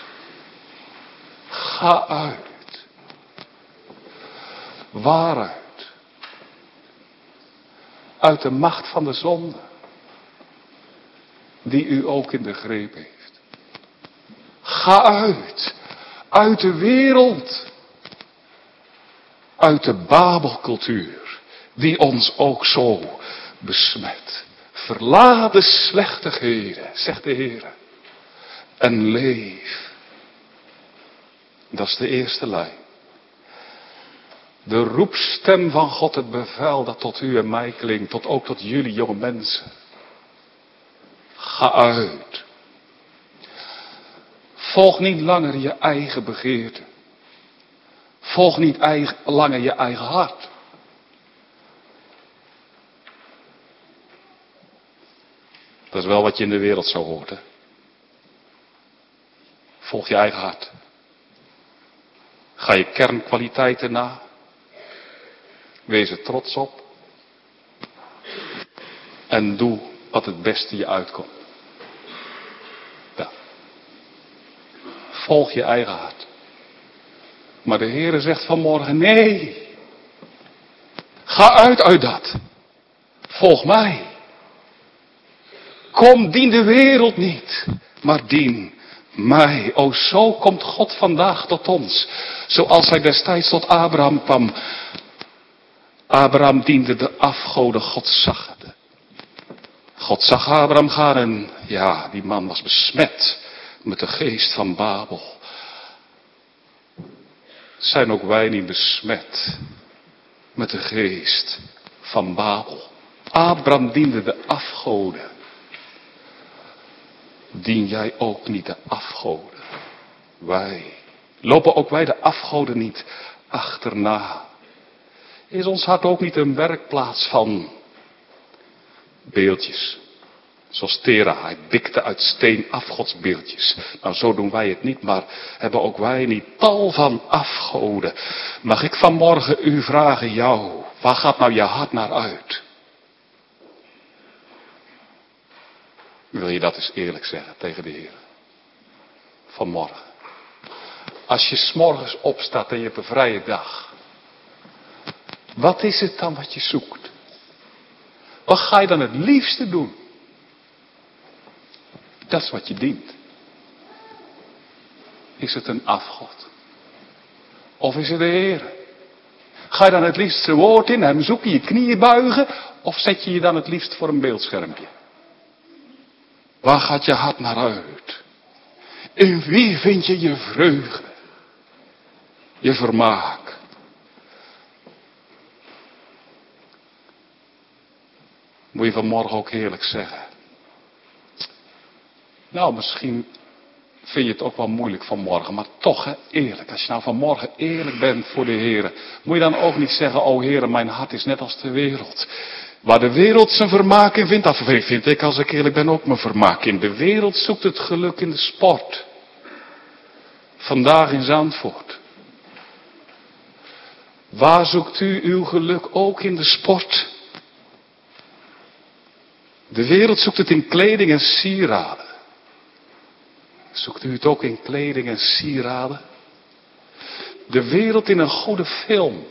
Ga uit. Waaruit? Uit de macht van de zonde. Die u ook in de greep heeft. Ga uit. Uit de wereld. Uit de Babelcultuur. Die ons ook zo besmet. Verlaat de slechtigheden, zegt de Heer. En leef. Dat is de eerste lijn. De roepstem van God, het bevel dat tot u en mij klinkt. Tot ook tot jullie jonge mensen. Ga uit. Volg niet langer je eigen begeerte. Volg niet eigen, langer je eigen hart. Dat is wel wat je in de wereld zo hoort, hè. Volg je eigen hart. Ga je kernkwaliteiten na. Wees er trots op. En doe wat het beste je uitkomt. Ja. Volg je eigen hart. Maar de Heere zegt vanmorgen, nee. Ga uit uit dat. Volg mij. Kom, dien de wereld niet, maar dien mij. O, zo komt God vandaag tot ons. Zoals hij destijds tot Abraham kwam. Abraham diende de afgoden, God zag het. God zag Abraham gaan en ja, die man was besmet met de geest van Babel. Zijn ook wij niet besmet met de geest van Babel? Abraham diende de afgoden. Dien jij ook niet de afgoden? Wij. Lopen ook wij de afgoden niet achterna? Is ons hart ook niet een werkplaats van beeldjes? Zoals Tera, hij dikte uit steen afgodsbeeldjes. Nou, zo doen wij het niet, maar hebben ook wij niet tal van afgoden? Mag ik vanmorgen u vragen, jou, waar gaat nou je hart naar uit? Wil je dat eens eerlijk zeggen tegen de Heer? Vanmorgen. Als je 's morgens opstaat en je hebt een vrije dag. Wat is het dan wat je zoekt? Wat ga je dan het liefste doen? Dat is wat je dient. Is het een afgod? Of is het de Heer? Ga je dan het liefst zijn woord in, hem zoeken, je knieën buigen? Of zet je je dan het liefst voor een beeldschermpje? Waar gaat je hart naar uit? In wie vind je je vreugde? Je vermaak? Moet je vanmorgen ook heerlijk zeggen. Nou, misschien vind je het ook wel moeilijk vanmorgen, maar toch hè, eerlijk. Als je nou vanmorgen eerlijk bent voor de Heer, moet je dan ook niet zeggen, o Heer, mijn hart is net als de wereld. Waar de wereld zijn vermaak in vindt, dat vind ik als ik eerlijk ben ook mijn vermaak in. De wereld zoekt het geluk in de sport. Vandaag in Zandvoort. Waar zoekt u uw geluk? Ook in de sport. De wereld zoekt het in kleding en sieraden. Zoekt u het ook in kleding en sieraden? De wereld in een goede film.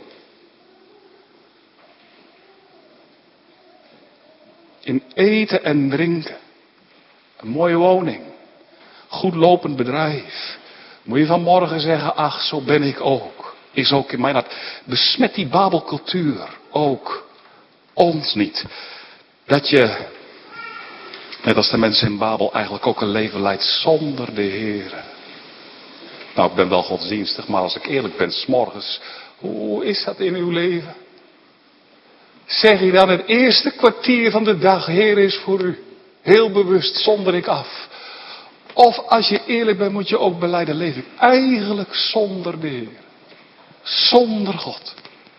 In eten en drinken. Een mooie woning. Goed lopend bedrijf. Moet je vanmorgen zeggen, ach, zo ben ik ook. Is ook in mijn hart. Besmet die Babelcultuur ook ons niet. Dat je, net als de mensen in Babel, eigenlijk ook een leven leidt zonder de Heer. Nou, ik ben wel godsdienstig, maar als ik eerlijk ben, 's morgens, hoe is dat in uw leven? Zeg je dan het eerste kwartier van de dag, Heer is voor u. Heel bewust, zonder ik af. Of als je eerlijk bent, moet je ook belijden, leef ik eigenlijk zonder de Heer. Zonder God.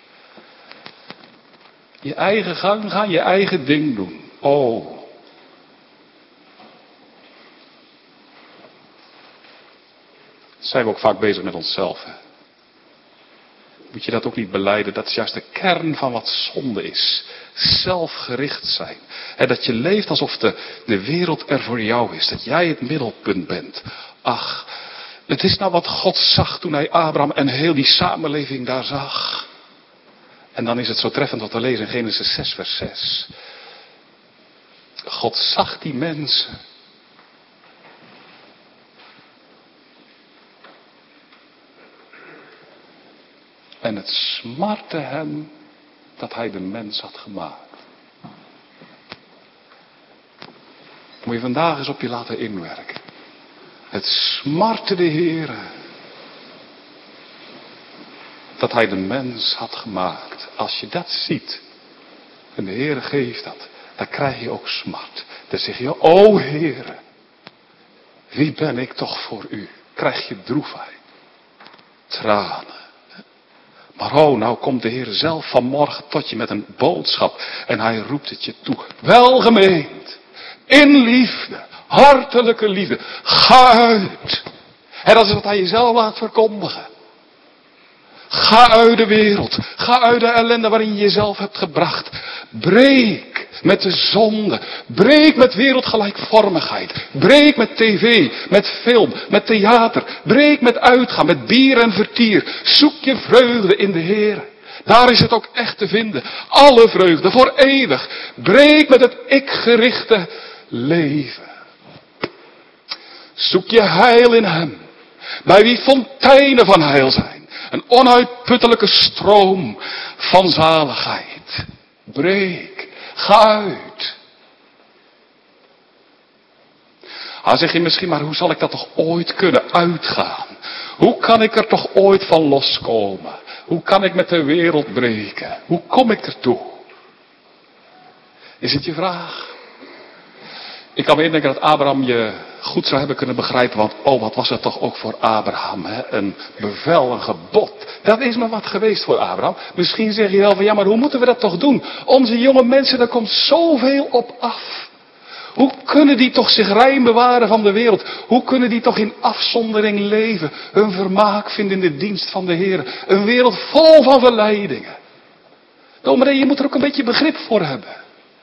Je eigen gang gaan, je eigen ding doen. Oh. Zijn we ook vaak bezig met onszelf. Hè? Moet je dat ook niet belijden? Dat is juist de kern van wat zonde is. Zelfgericht zijn. En dat je leeft alsof de, de wereld er voor jou is. Dat jij het middelpunt bent. Ach, het is nou wat God zag toen hij Abraham en heel die samenleving daar zag. En dan is het zo treffend wat we lezen in Genesis zes vers zes. God zag die mensen. En het smartte hem dat hij de mens had gemaakt. Moet je vandaag eens op je laten inwerken. Het smartte de Heere dat hij de mens had gemaakt. Als je dat ziet en de Heere geeft dat, dan krijg je ook smart. Dan zeg je, o Heere, wie ben ik toch voor u? Krijg je droefheid, tranen. Maar oh, nou komt de Heer zelf vanmorgen tot je met een boodschap. En hij roept het je toe. Welgemeend. In liefde. Hartelijke liefde. Ga uit. En dat is wat hij jezelf laat verkondigen. Ga uit de wereld. Ga uit de ellende waarin je jezelf hebt gebracht. Breek met de zonde. Breek met wereldgelijkvormigheid. Breek met tv, met film, met theater. Breek met uitgaan, met bier en vertier. Zoek je vreugde in de Heer. Daar is het ook echt te vinden. Alle vreugde voor eeuwig. Breek met het ik-gerichte leven. Zoek je heil in Hem. Bij wie fonteinen van heil zijn. Een onuitputtelijke stroom van zaligheid. Breek. Ga uit. Ah, zeg je misschien, maar hoe zal ik dat toch ooit kunnen uitgaan? Hoe kan ik er toch ooit van loskomen? Hoe kan ik met de wereld breken? Hoe kom ik ertoe? Is het je vraag? Ik kan me indenken dat Abraham je goed zou hebben kunnen begrijpen. Want oh, wat was het toch ook voor Abraham. Hè? Een bevel, een gebod. Dat is maar wat geweest voor Abraham. Misschien zeg je wel van ja, maar hoe moeten we dat toch doen? Onze jonge mensen, daar komt zoveel op af. Hoe kunnen die toch zich rein bewaren van de wereld? Hoe kunnen die toch in afzondering leven? Hun vermaak vinden in de dienst van de Heer. Een wereld vol van verleidingen. Dominee, je moet er ook een beetje begrip voor hebben.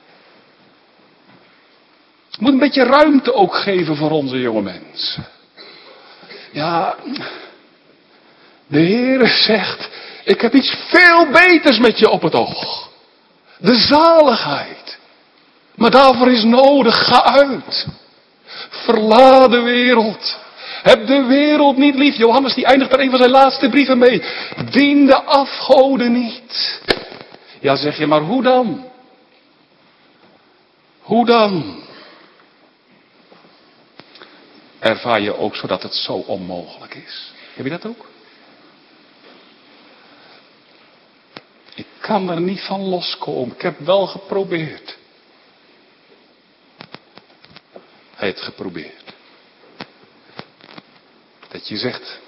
Je moet een beetje ruimte ook geven voor onze jonge mensen. Ja, de Heer zegt, ik heb iets veel beters met je op het oog. De zaligheid. Maar daarvoor is nodig, ga uit. Verlaat de wereld. Heb de wereld niet lief. Johannes die eindigt er een van zijn laatste brieven mee. Dien de afgoden niet. Ja, zeg je, maar hoe dan? Hoe dan? Ervaar je ook zodat het zo onmogelijk is? Heb je dat ook? Ik kan er niet van loskomen. Ik heb wel geprobeerd. Hij heeft geprobeerd. Dat je zegt,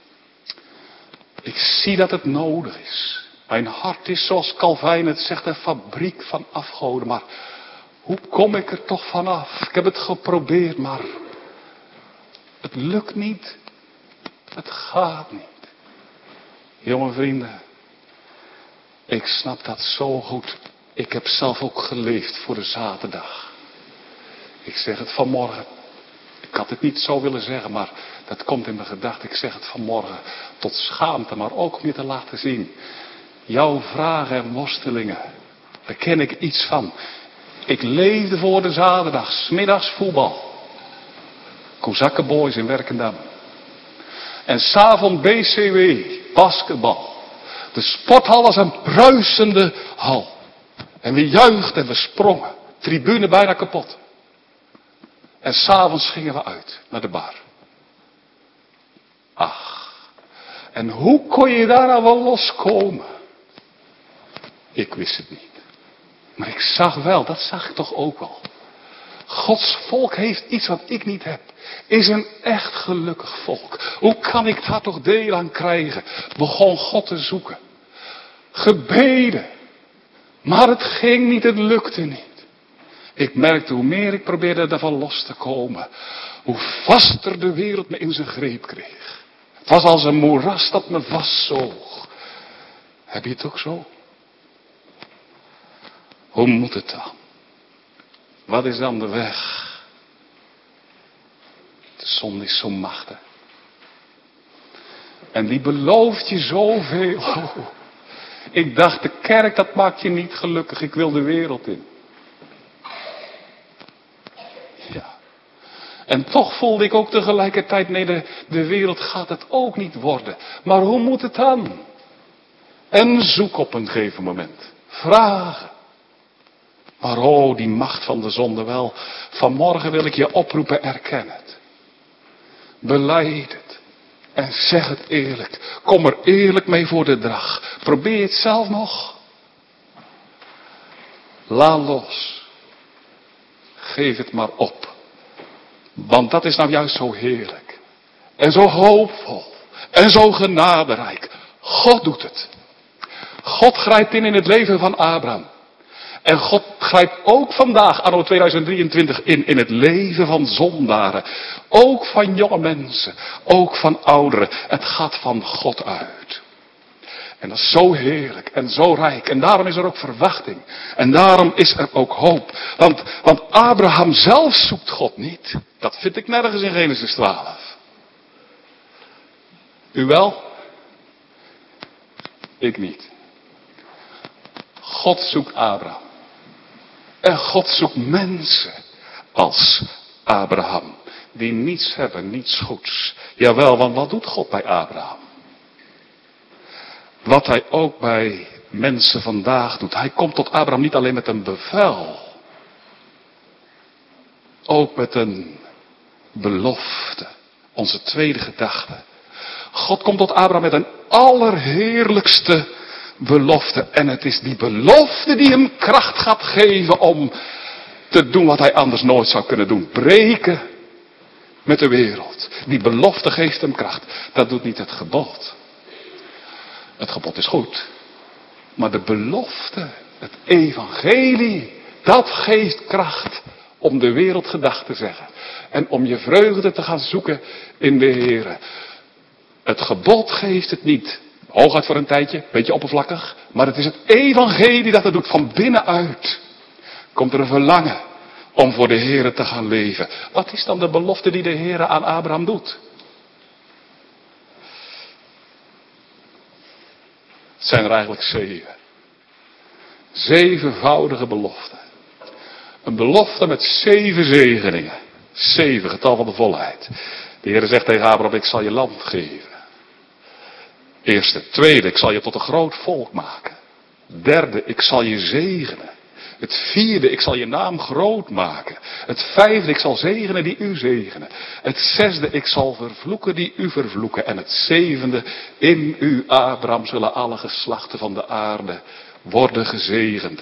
ik zie dat het nodig is. Mijn hart is zoals Calvijn het zegt, een fabriek van afgoden. Maar hoe kom ik er toch vanaf? Ik heb het geprobeerd, maar het lukt niet. Het gaat niet. Jonge vrienden, Ik snap dat zo goed. Ik heb zelf ook geleefd voor de zaterdag. Ik zeg het vanmorgen. Ik had het niet zo willen zeggen, maar dat komt in mijn gedachten. Ik zeg het vanmorgen tot schaamte, maar ook om je te laten zien. Jouw vragen en worstelingen, daar ken ik iets van. Ik leefde voor de zaterdag, 's middags voetbal. Kozakkenboys in Werkendam. En 's avonds B C W, basketbal. De sporthal was een bruisende hal. En we juichten en we sprongen. Tribune bijna kapot. En 's avonds gingen we uit naar de bar. Ach, en hoe kon je daar nou wel loskomen? Ik wist het niet. Maar ik zag wel, dat zag ik toch ook wel. Gods volk heeft iets wat ik niet heb. Is een echt gelukkig volk. Hoe kan ik daar toch deel aan krijgen? Begon God te zoeken. Gebeden. Maar het ging niet, het lukte niet. Ik merkte hoe meer ik probeerde daarvan los te komen. Hoe vaster de wereld me in zijn greep kreeg. Het was als een moeras dat me vastzoog. Heb je het ook zo? Hoe moet het dan? Wat is dan de weg? De zonde is zo machtig. En die belooft je zoveel. Oh, ik dacht, de kerk, dat maakt je niet gelukkig. Ik wil de wereld in. Ja. En toch voelde ik ook tegelijkertijd, nee, de, de wereld gaat het ook niet worden. Maar hoe moet het dan? En zoek op een gegeven moment. Vragen. Maar oh, die macht van de zonde wel. Vanmorgen wil ik je oproepen, erken het. Belijd het. En zeg het eerlijk. Kom er eerlijk mee voor de dag. Probeer het zelf nog. Laat los. Geef het maar op. Want dat is nou juist zo heerlijk. En zo hoopvol. En zo genaderijk. God doet het. God grijpt in in het leven van Abraham. En God grijpt ook vandaag, anno tweeduizend drieëntwintig, in, in het leven van zondaren. Ook van jonge mensen. Ook van ouderen. Het gaat van God uit. En dat is zo heerlijk en zo rijk. En daarom is er ook verwachting. En daarom is er ook hoop. Want, want Abraham zelf zoekt God niet. Dat vind ik nergens in Genesis twaalf. U wel? Ik niet. God zoekt Abraham. En God zoekt mensen als Abraham. Die niets hebben, niets goeds. Jawel, want wat doet God bij Abraham? Wat hij ook bij mensen vandaag doet. Hij komt tot Abraham niet alleen met een bevel. Ook met een belofte. Onze tweede gedachte. God komt tot Abraham met een allerheerlijkste belofte. En het is die belofte die hem kracht gaat geven om te doen wat hij anders nooit zou kunnen doen. Breken met de wereld. Die belofte geeft hem kracht. Dat doet niet het gebod. Het gebod is goed. Maar de belofte, het evangelie, dat geeft kracht om de wereld gedag te zeggen. En om je vreugde te gaan zoeken in de Heere. Het gebod geeft het niet. Hooguit voor een tijdje, beetje oppervlakkig. Maar het is het evangelie dat het doet van binnenuit. Komt er een verlangen om voor de Heere te gaan leven. Wat is dan de belofte die de Heere aan Abraham doet? Het zijn er eigenlijk zeven. Zevenvoudige beloften. Een belofte met zeven zegeningen. Zeven, getal van de volheid. De Heere zegt tegen Abraham, ik zal je land geven. Eerste. Tweede, ik zal je tot een groot volk maken. Derde, ik zal je zegenen. Het vierde, ik zal je naam groot maken. Het vijfde, ik zal zegenen die u zegenen. Het zesde, ik zal vervloeken die u vervloeken. En het zevende, in u, Abraham, zullen alle geslachten van de aarde worden gezegend.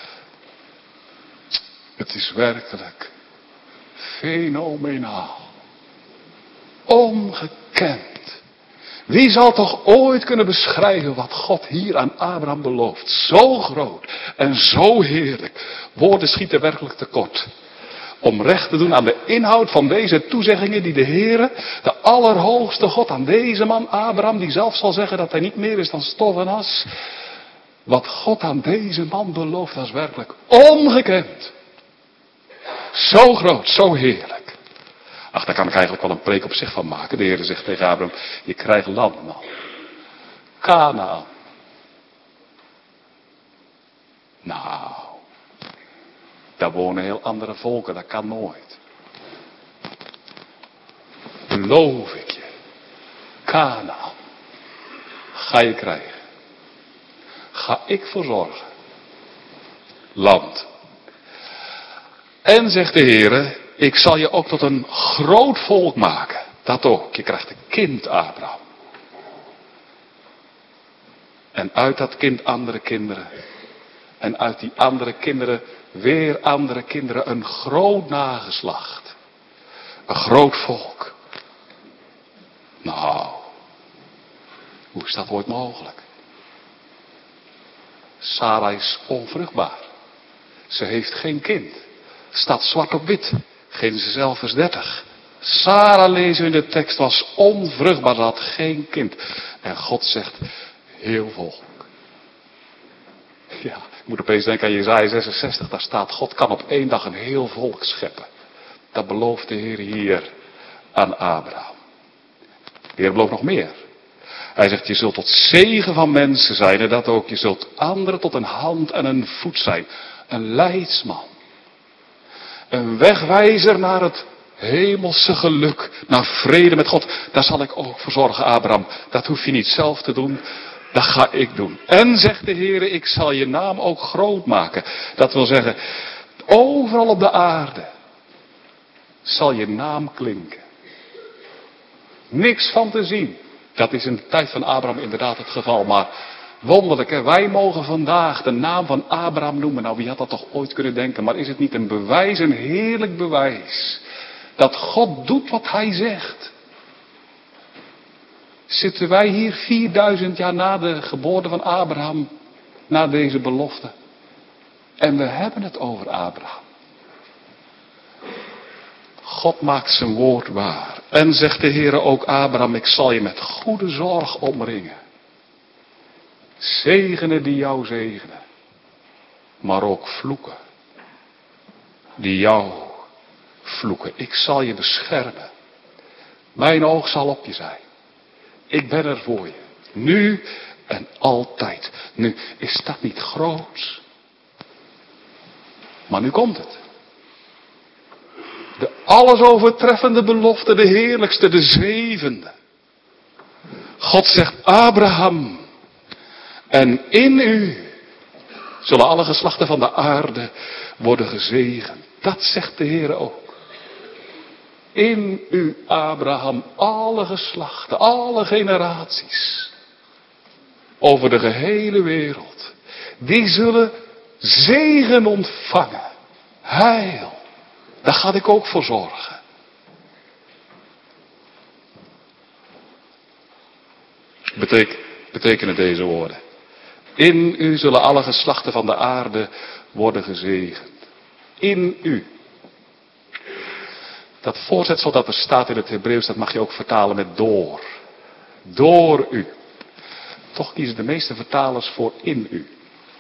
Het is werkelijk fenomenaal. Ongekend. Wie zal toch ooit kunnen beschrijven wat God hier aan Abraham belooft? Zo groot en zo heerlijk. Woorden schieten werkelijk tekort. Om recht te doen aan de inhoud van deze toezeggingen die de Heere, de Allerhoogste God, aan deze man Abraham, die zelf zal zeggen dat hij niet meer is dan stof en as, Wat God aan deze man belooft, dat is werkelijk ongekend. Zo groot, zo heerlijk. Ach, daar kan ik eigenlijk wel een preek op zich van maken. De Heer zegt tegen Abraham, je krijgt land, man. Kanaan. Nou, daar wonen heel andere volken, dat kan nooit. Beloof ik je. Kanaan. Ga je krijgen. Ga ik voor zorgen. Land. En zegt de Heer, ik zal je ook tot een groot volk maken. Dat ook. Je krijgt een kind, Abraham. En uit dat kind andere kinderen. En uit die andere kinderen weer andere kinderen. Een groot nageslacht. Een groot volk. Nou. Hoe is dat ooit mogelijk? Sarah is onvruchtbaar. Ze heeft geen kind. Staat zwart op wit. Genesis elf vers dertig. Sarah, lezen we in de tekst, was onvruchtbaar, had geen kind. En God zegt, heel volk. Ja, ik moet opeens denken aan Jesaja zesenzestig. Daar staat, God kan op één dag een heel volk scheppen. Dat belooft de Heer hier aan Abraham. De Heer belooft nog meer. Hij zegt, je zult tot zegen van mensen zijn. En dat ook, je zult anderen tot een hand en een voet zijn. Een leidsman. Een wegwijzer naar het hemelse geluk. Naar vrede met God. Daar zal ik ook voor zorgen, Abraham. Dat hoef je niet zelf te doen. Dat ga ik doen. En zegt de Heer, ik zal je naam ook groot maken. Dat wil zeggen, overal op de aarde zal je naam klinken. Niks van te zien. Dat is in de tijd van Abraham inderdaad het geval. Maar wonderlijk, hè? Wij mogen vandaag de naam van Abraham noemen. Nou, wie had dat toch ooit kunnen denken? Maar is het niet een bewijs, een heerlijk bewijs, dat God doet wat hij zegt? Zitten wij hier vierduizend jaar na de geboorte van Abraham, na deze belofte. En we hebben het over Abraham. God maakt zijn woord waar. En zegt de Heere ook, Abraham, ik zal je met goede zorg omringen. Zegenen die jou zegenen. Maar ook vloeken. Die jou vloeken. Ik zal je beschermen. Mijn oog zal op je zijn. Ik ben er voor je. Nu en altijd. Nu, is dat niet groots? Maar nu komt het. De alles overtreffende belofte, de heerlijkste, de zevende. God zegt, Abraham, en in u zullen alle geslachten van de aarde worden gezegend. Dat zegt de Heer ook. In u, Abraham, alle geslachten, alle generaties, over de gehele wereld, die zullen zegen ontvangen, heil. Daar ga ik ook voor zorgen. Betek, betekenen deze woorden. In u zullen alle geslachten van de aarde worden gezegend. In u. Dat voorzetsel dat er staat in het Hebreeuws, dat mag je ook vertalen met door. Door u. Toch kiezen de meeste vertalers voor in u.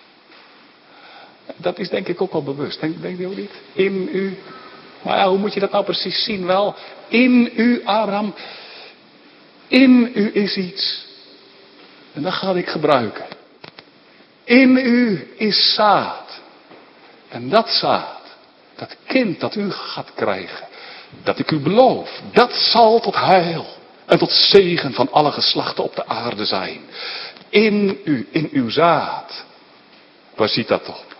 Dat is denk ik ook wel bewust. Denk, denk je ook niet? In u. Maar ja, hoe moet je dat nou precies zien? Wel, in u, Abraham. In u is iets. En dat ga ik gebruiken. In u is zaad. En dat zaad, dat kind dat u gaat krijgen, dat ik u beloof, dat zal tot heil en tot zegen van alle geslachten op de aarde zijn. In u, in uw zaad. Waar ziet dat op?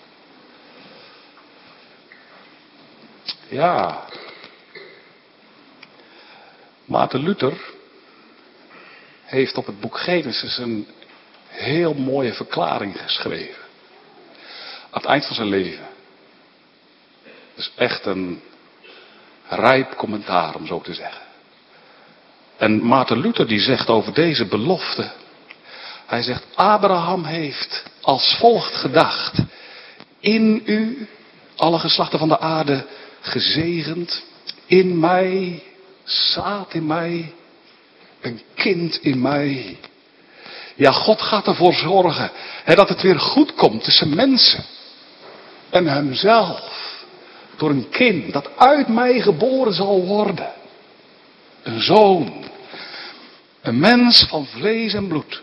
Ja. Maarten Luther heeft op het boek Genesis een heel mooie verklaring geschreven. Aan het eind van zijn leven. Dus echt een rijp commentaar, om zo te zeggen. En Maarten Luther die zegt over deze belofte. Hij zegt, Abraham heeft als volgt gedacht. In u, alle geslachten van de aarde, gezegend. In mij, zaad in mij, een kind in mij. Ja, God gaat ervoor zorgen hè, dat het weer goed komt tussen mensen en hemzelf. Door een kind dat uit mij geboren zal worden. Een zoon. Een mens van vlees en bloed.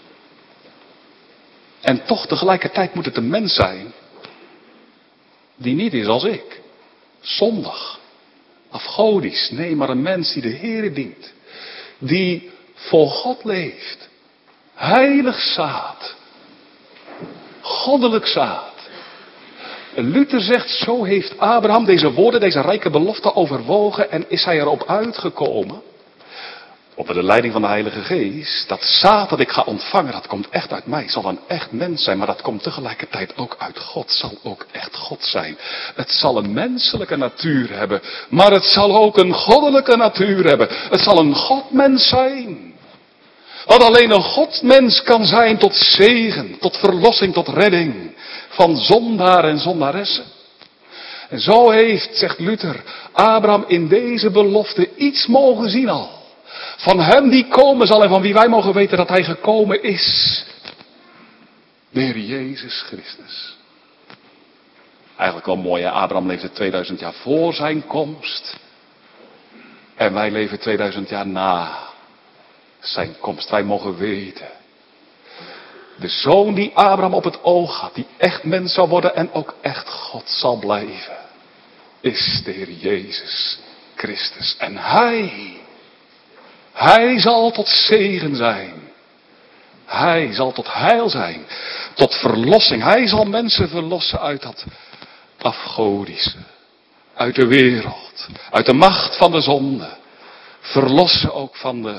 En toch tegelijkertijd moet het een mens zijn die niet is als ik. Zondig. Afgodisch. Nee, maar een mens die de Heere dient. Die voor God leeft. Heilig zaad. Goddelijk zaad. Luther zegt, zo heeft Abraham deze woorden, deze rijke belofte overwogen en is hij erop uitgekomen, onder de leiding van de Heilige Geest, dat zaad dat ik ga ontvangen, dat komt echt uit mij, zal een echt mens zijn, maar dat komt tegelijkertijd ook uit God, zal ook echt God zijn. Het zal een menselijke natuur hebben, maar het zal ook een goddelijke natuur hebben. Het zal een Godmens zijn. Wat alleen een Godmens kan zijn tot zegen, tot verlossing, tot redding van zondaar en zondaressen. En zo heeft, zegt Luther, Abraham in deze belofte iets mogen zien al. Van hem die komen zal en van wie wij mogen weten dat hij gekomen is. De Heer Jezus Christus. Eigenlijk wel mooi, hè? Abraham leefde tweeduizend jaar voor zijn komst. En wij leven tweeduizend jaar na zijn komst. Wij mogen weten. De zoon die Abraham op het oog had, die echt mens zal worden en ook echt God zal blijven, is de Heer Jezus Christus. En Hij, Hij zal tot zegen zijn. Hij zal tot heil zijn, tot verlossing. Hij zal mensen verlossen uit dat afgodische, uit de wereld, uit de macht van de zonde. Verlossen ook van de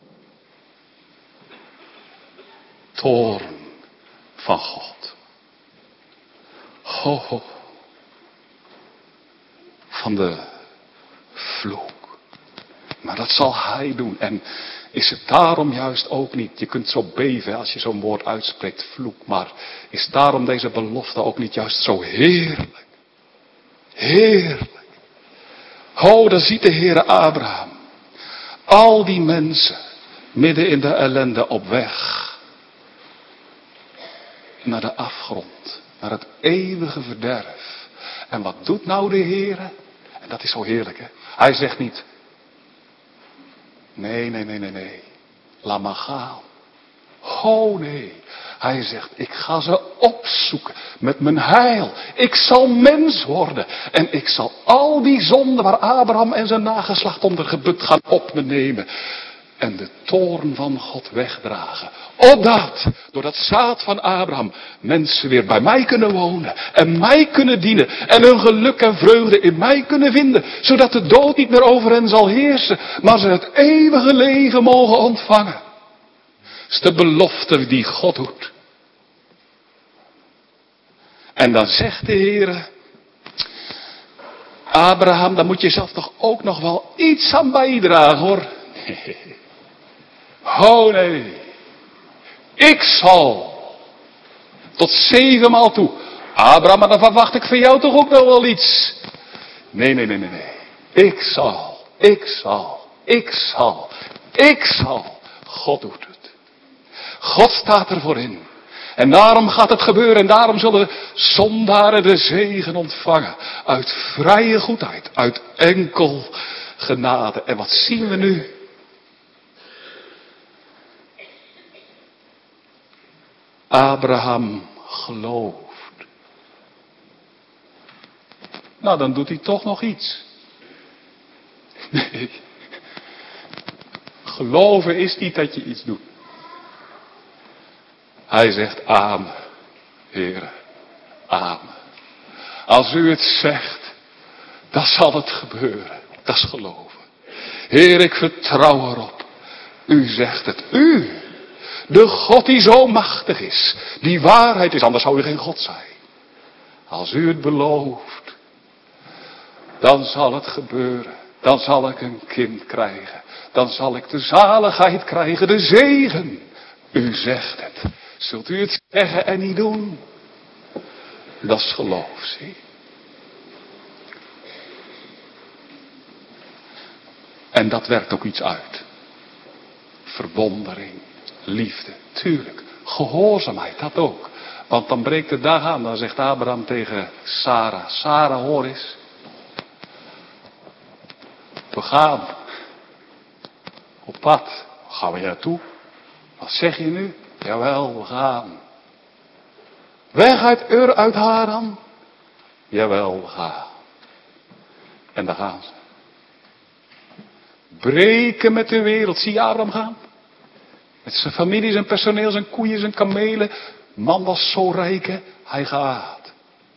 toorn van God. Ho, ho. Van de vloek. Maar dat zal hij doen. En is het daarom juist ook niet, je kunt zo beven als je zo'n woord uitspreekt, vloek. Maar is daarom deze belofte ook niet juist zo heerlijk? Heerlijk. Ho, dan ziet de Heere Abraham al die mensen midden in de ellende op weg naar de afgrond, naar het eeuwige verderf. En wat doet nou de Heere? En dat is zo heerlijk, hè? Hij zegt niet, nee, nee, nee, nee, nee, laat maar gaan. Oh nee, hij zegt, ik ga ze opzoeken met mijn heil. Ik zal mens worden en ik zal al die zonden waar Abraham en zijn nageslacht onder gebukt gaan op me nemen. En de toorn van God wegdragen. Opdat, door dat zaad van Abraham, mensen weer bij mij kunnen wonen. En mij kunnen dienen. En hun geluk en vreugde in mij kunnen vinden. Zodat de dood niet meer over hen zal heersen. Maar ze het eeuwige leven mogen ontvangen. Dat is de belofte die God doet. En dan zegt de Heer, Abraham, daar moet je zelf toch ook nog wel iets aan bijdragen, hoor. Oh nee, ik zal tot zevenmaal toe. Abraham, maar dan verwacht ik van jou toch ook nog wel iets. Nee, nee, nee, nee, nee. Ik zal, ik zal, ik zal, ik zal. God doet het. God staat ervoor in. En daarom gaat het gebeuren en daarom zullen zondaren de zegen ontvangen. Uit vrije goedheid, uit enkel genade. En wat zien we nu? Abraham gelooft. Nou, dan doet hij toch nog iets. Nee. Geloven is niet dat je iets doet. Hij zegt amen, Heere, amen. Als u het zegt, dan zal het gebeuren. Dat is geloven. Heer, ik vertrouw erop. U zegt het, u. De God die zo machtig is, die waarheid is, anders zou u geen God zijn. Als u het belooft, dan zal het gebeuren. Dan zal ik een kind krijgen. Dan zal ik de zaligheid krijgen, de zegen. U zegt het. Zult u het zeggen en niet doen? Dat is geloof, zie. En dat werkt ook iets uit. Verwondering, liefde, tuurlijk. Gehoorzaamheid, dat ook. Want dan breekt de dag aan, dan zegt Abraham tegen Sarah. Sarah, hoor eens. We gaan. Op pad. Waar gaan we naartoe? Wat zeg je nu? Jawel, we gaan. Weg uit Ur, uit Haran? Jawel, we gaan. En daar gaan ze. Breken met de wereld. Zie je Abraham gaan? Met zijn familie, zijn personeel, zijn koeien, zijn kamelen. Man was zo rijk, hè? Hij gaat.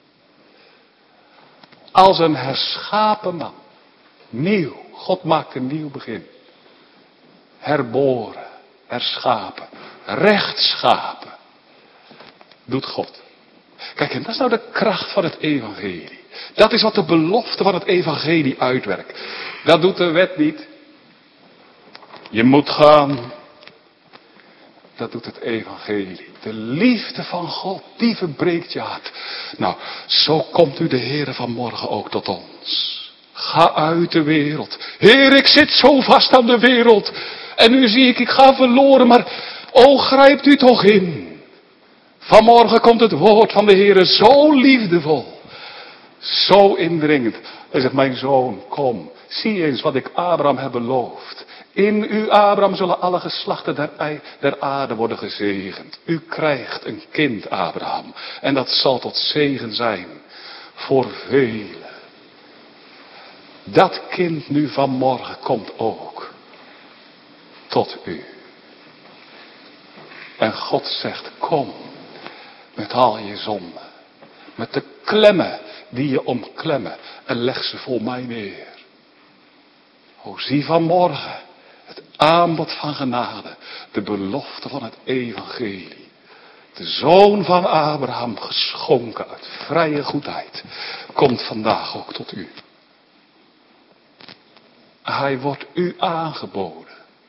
Als een herschapen man. Nieuw. God maakt een nieuw begin. Herboren. Herschapen. Rechtschapen. Doet God. Kijk, en dat is nou de kracht van het evangelie. Dat is wat de belofte van het evangelie uitwerkt. Dat doet de wet niet. Je moet gaan. Dat doet het evangelie. De liefde van God, die verbreekt je hart. Nou, zo komt u de Heere vanmorgen ook tot ons. Ga uit de wereld. Heer, ik zit zo vast aan de wereld. En nu zie ik, ik ga verloren, maar o, grijpt u toch in. Vanmorgen komt het woord van de Heere zo liefdevol. Zo indringend. Hij zegt, mijn zoon, kom. Zie eens wat ik Abraham heb beloofd. In u, Abraham, zullen alle geslachten der, der aarde worden gezegend. U krijgt een kind, Abraham. En dat zal tot zegen zijn. Voor velen. Dat kind nu vanmorgen komt ook. Tot u. En God zegt, kom. Met al je zonden. Met de klemmen die je omklemmen. En leg ze voor mij neer. O, zie vanmorgen. Het aanbod van genade. De belofte van het evangelie. De zoon van Abraham, geschonken uit vrije goedheid. Komt vandaag ook tot u. Hij wordt u aangeboden.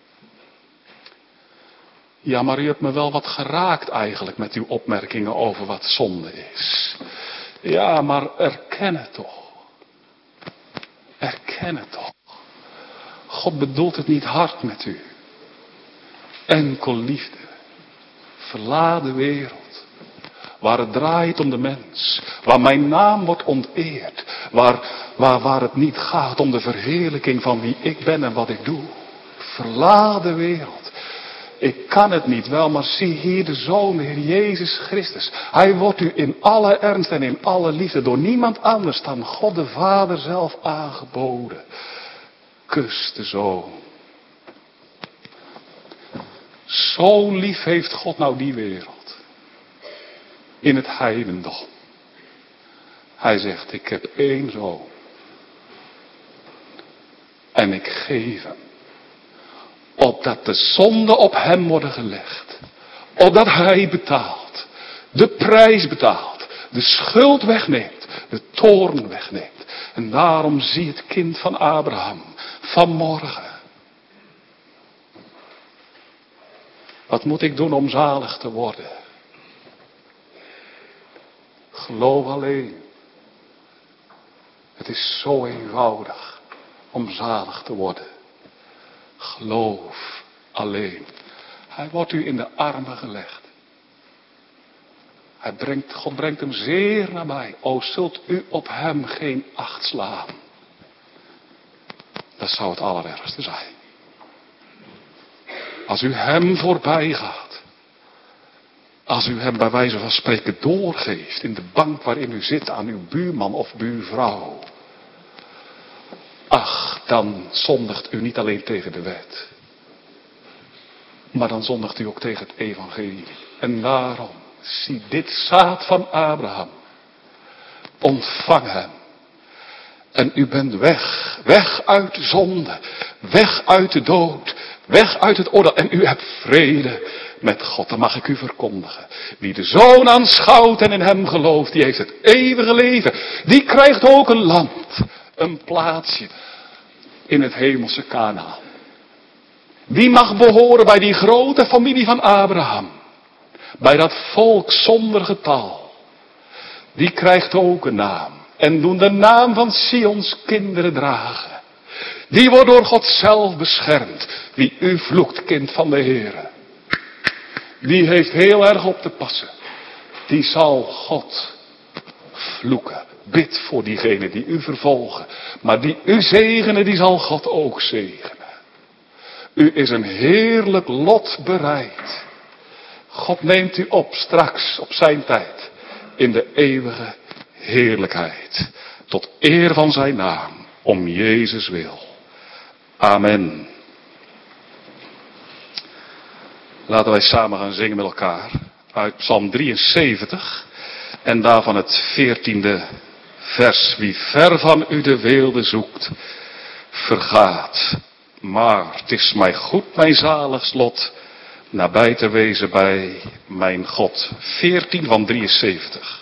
Ja, maar u hebt me wel wat geraakt eigenlijk met uw opmerkingen over wat zonde is. Ja, maar erken het toch. Erken het toch. God bedoelt het niet hard met u. Enkel liefde. Verladen wereld. Waar het draait om de mens. Waar mijn naam wordt onteerd. Waar, waar, waar het niet gaat om de verheerlijking van wie ik ben en wat ik doe. Verladen wereld. Ik kan het niet wel, maar zie hier de Zoon, de Heer Jezus Christus. Hij wordt u in alle ernst en in alle liefde door niemand anders dan God de Vader zelf aangeboden. Kus de Zoon. Zo lief heeft God nou die wereld. In het heidendom. Hij zegt, ik heb één zoon. En ik geef hem. Opdat de zonden op hem worden gelegd. Opdat hij betaalt. De prijs betaalt. De schuld wegneemt. De toorn wegneemt. En daarom zie het kind van Abraham. Vanmorgen. Wat moet ik doen om zalig te worden? Geloof alleen. Het is zo eenvoudig om zalig te worden. Geloof alleen. Hij wordt u in de armen gelegd. Hij brengt, God brengt hem zeer nabij. O, zult u op hem geen acht slaan. Dat zou het allerergste zijn. Als u hem voorbij gaat. Als u hem bij wijze van spreken doorgeeft in de bank waarin u zit aan uw buurman of buurvrouw. Ach, dan zondigt u niet alleen tegen de wet. Maar dan zondigt u ook tegen het evangelie. En daarom, zie dit zaad van Abraham. Ontvang hem. En u bent weg, weg uit de zonde, weg uit de dood, weg uit het oordeel. En u hebt vrede met God, dat mag ik u verkondigen. Wie de Zoon aanschouwt en in hem gelooft, die heeft het eeuwige leven. Die krijgt ook een land, een plaatsje in het hemelse Kanaan. Wie mag behoren bij die grote familie van Abraham? Bij dat volk zonder getal. Die krijgt ook een naam. En doen de naam van Sions kinderen dragen. Die wordt door God zelf beschermd. Wie u vloekt, kind van de Heere. die heeft heel erg op te passen. Die zal God vloeken. Bid voor diegenen die u vervolgen. Maar die u zegenen, die zal God ook zegenen. U is een heerlijk lot bereid. God neemt u op straks, op zijn tijd. In de eeuwige heerlijkheid. Tot eer van zijn naam. Om Jezus wil. Amen. Laten wij samen gaan zingen met elkaar. Uit Psalm drieënzeventig. En daarvan het veertiende vers. Wie ver van u de weelde zoekt, vergaat. Maar het is mij goed, mijn zalig lot, nabij te wezen bij mijn God. veertien van drieënzeventig.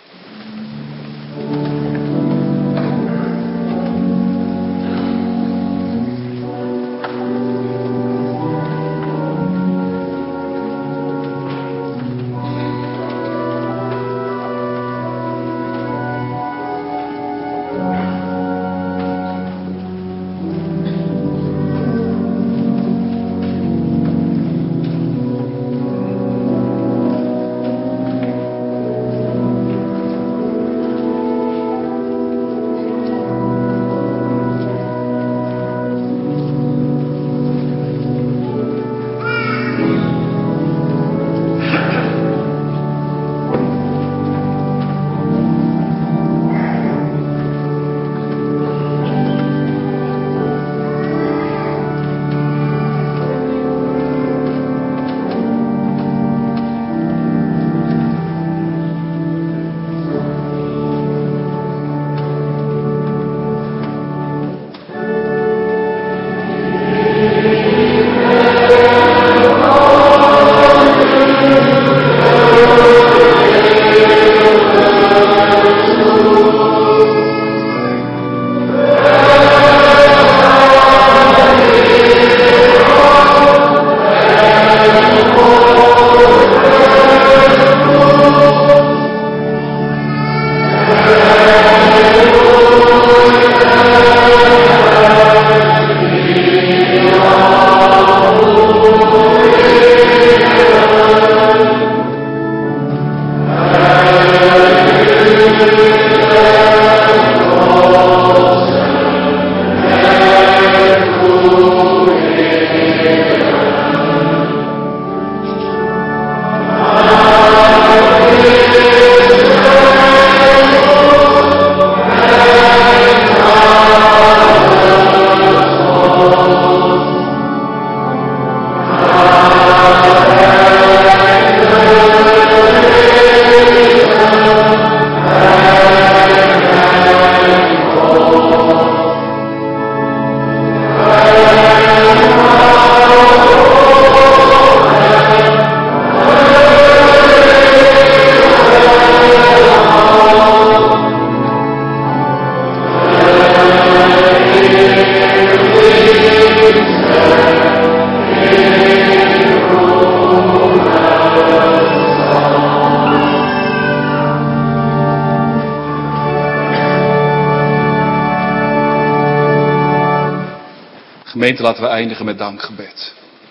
Gemeente, laten we eindigen met dankgebed.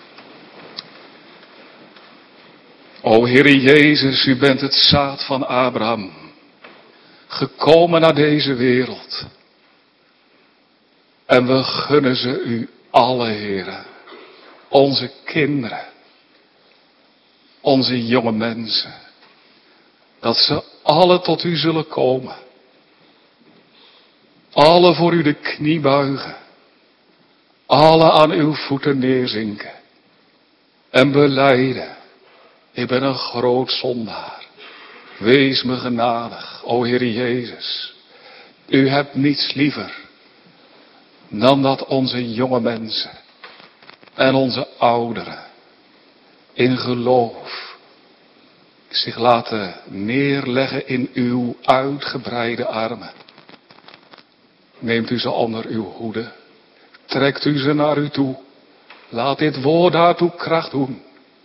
O Heere Jezus, u bent het zaad van Abraham, gekomen naar deze wereld. En we gunnen ze u alle, Heere, onze kinderen, onze jonge mensen, dat ze alle tot u zullen komen. Alle voor u de knie buigen. Alle aan uw voeten neerzinken. En belijden. Ik ben een groot zondaar. Wees me genadig, o Heer Jezus. U hebt niets liever dan dat onze jonge mensen en onze ouderen in geloof zich laten neerleggen in uw uitgebreide armen. Neemt u ze onder uw hoede. Trekt u ze naar u toe. Laat dit woord daartoe kracht doen.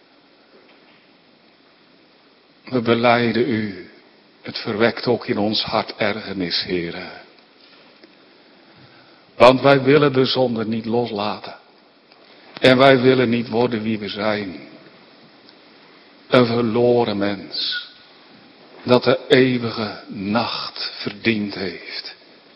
We belijden u. Het verwekt ook in ons hart ergernis, Heere. Want wij willen de zonde niet loslaten. En wij willen niet worden wie we zijn. een verloren mens, dat de eeuwige nacht verdiend heeft.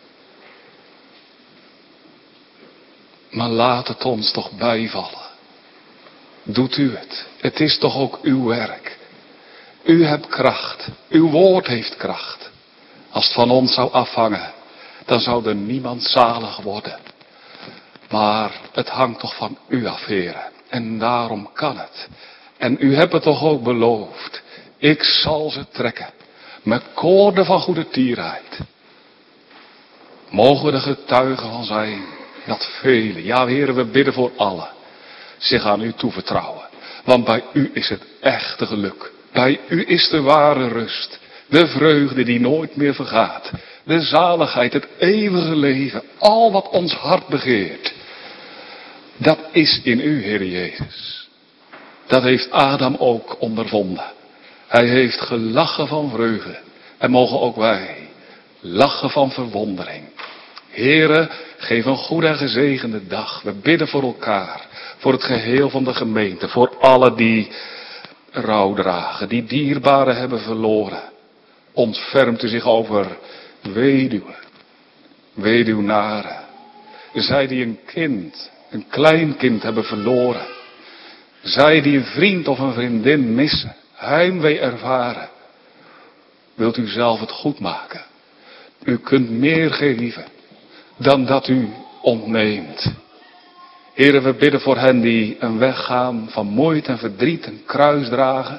Maar laat het ons toch bijvallen. Doet u het. Het is toch ook uw werk. U hebt kracht. Uw woord heeft kracht. Als het van ons zou afhangen, dan zou er niemand zalig worden. Maar het hangt toch van u af, Heere. En daarom kan het. En u hebt het toch ook beloofd. Ik zal ze trekken. Met koorden van goede tierheid. Mogen we er getuigen van zijn. Dat velen, ja Heere, we bidden voor allen, zich aan u toevertrouwen. Want bij u is het echte geluk. Bij u is de ware rust. De vreugde die nooit meer vergaat. De zaligheid, het eeuwige leven. Al wat ons hart begeert. Dat is in u, Heer Jezus. Dat heeft Adam ook ondervonden. Hij heeft gelachen van vreugde. En mogen ook wij lachen van verwondering. Heere, geef een goede en gezegende dag. We bidden voor elkaar. Voor het geheel van de gemeente. Voor allen die rouw dragen. Die dierbaren hebben verloren. Ontfermt u zich over weduwen. Weduwnaren. Zij die een kind, een klein kind hebben verloren. Zij die een vriend of een vriendin missen. Heimwee ervaren. Wilt u zelf het goed maken. U kunt meer geven dan dat u ontneemt. Heere, we bidden voor hen die een weg gaan van moeite en verdriet, een kruis dragen.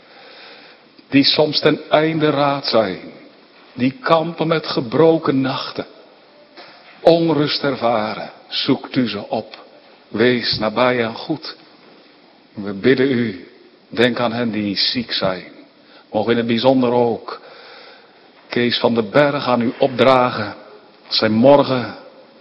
Die soms ten einde raad zijn. Die kampen met gebroken nachten. Onrust ervaren. Zoekt u ze op. Wees nabij en goed. We bidden u. Denk aan hen die ziek zijn. Mogen in het bijzonder ook Kees van den Berg aan u opdragen. Als hij morgen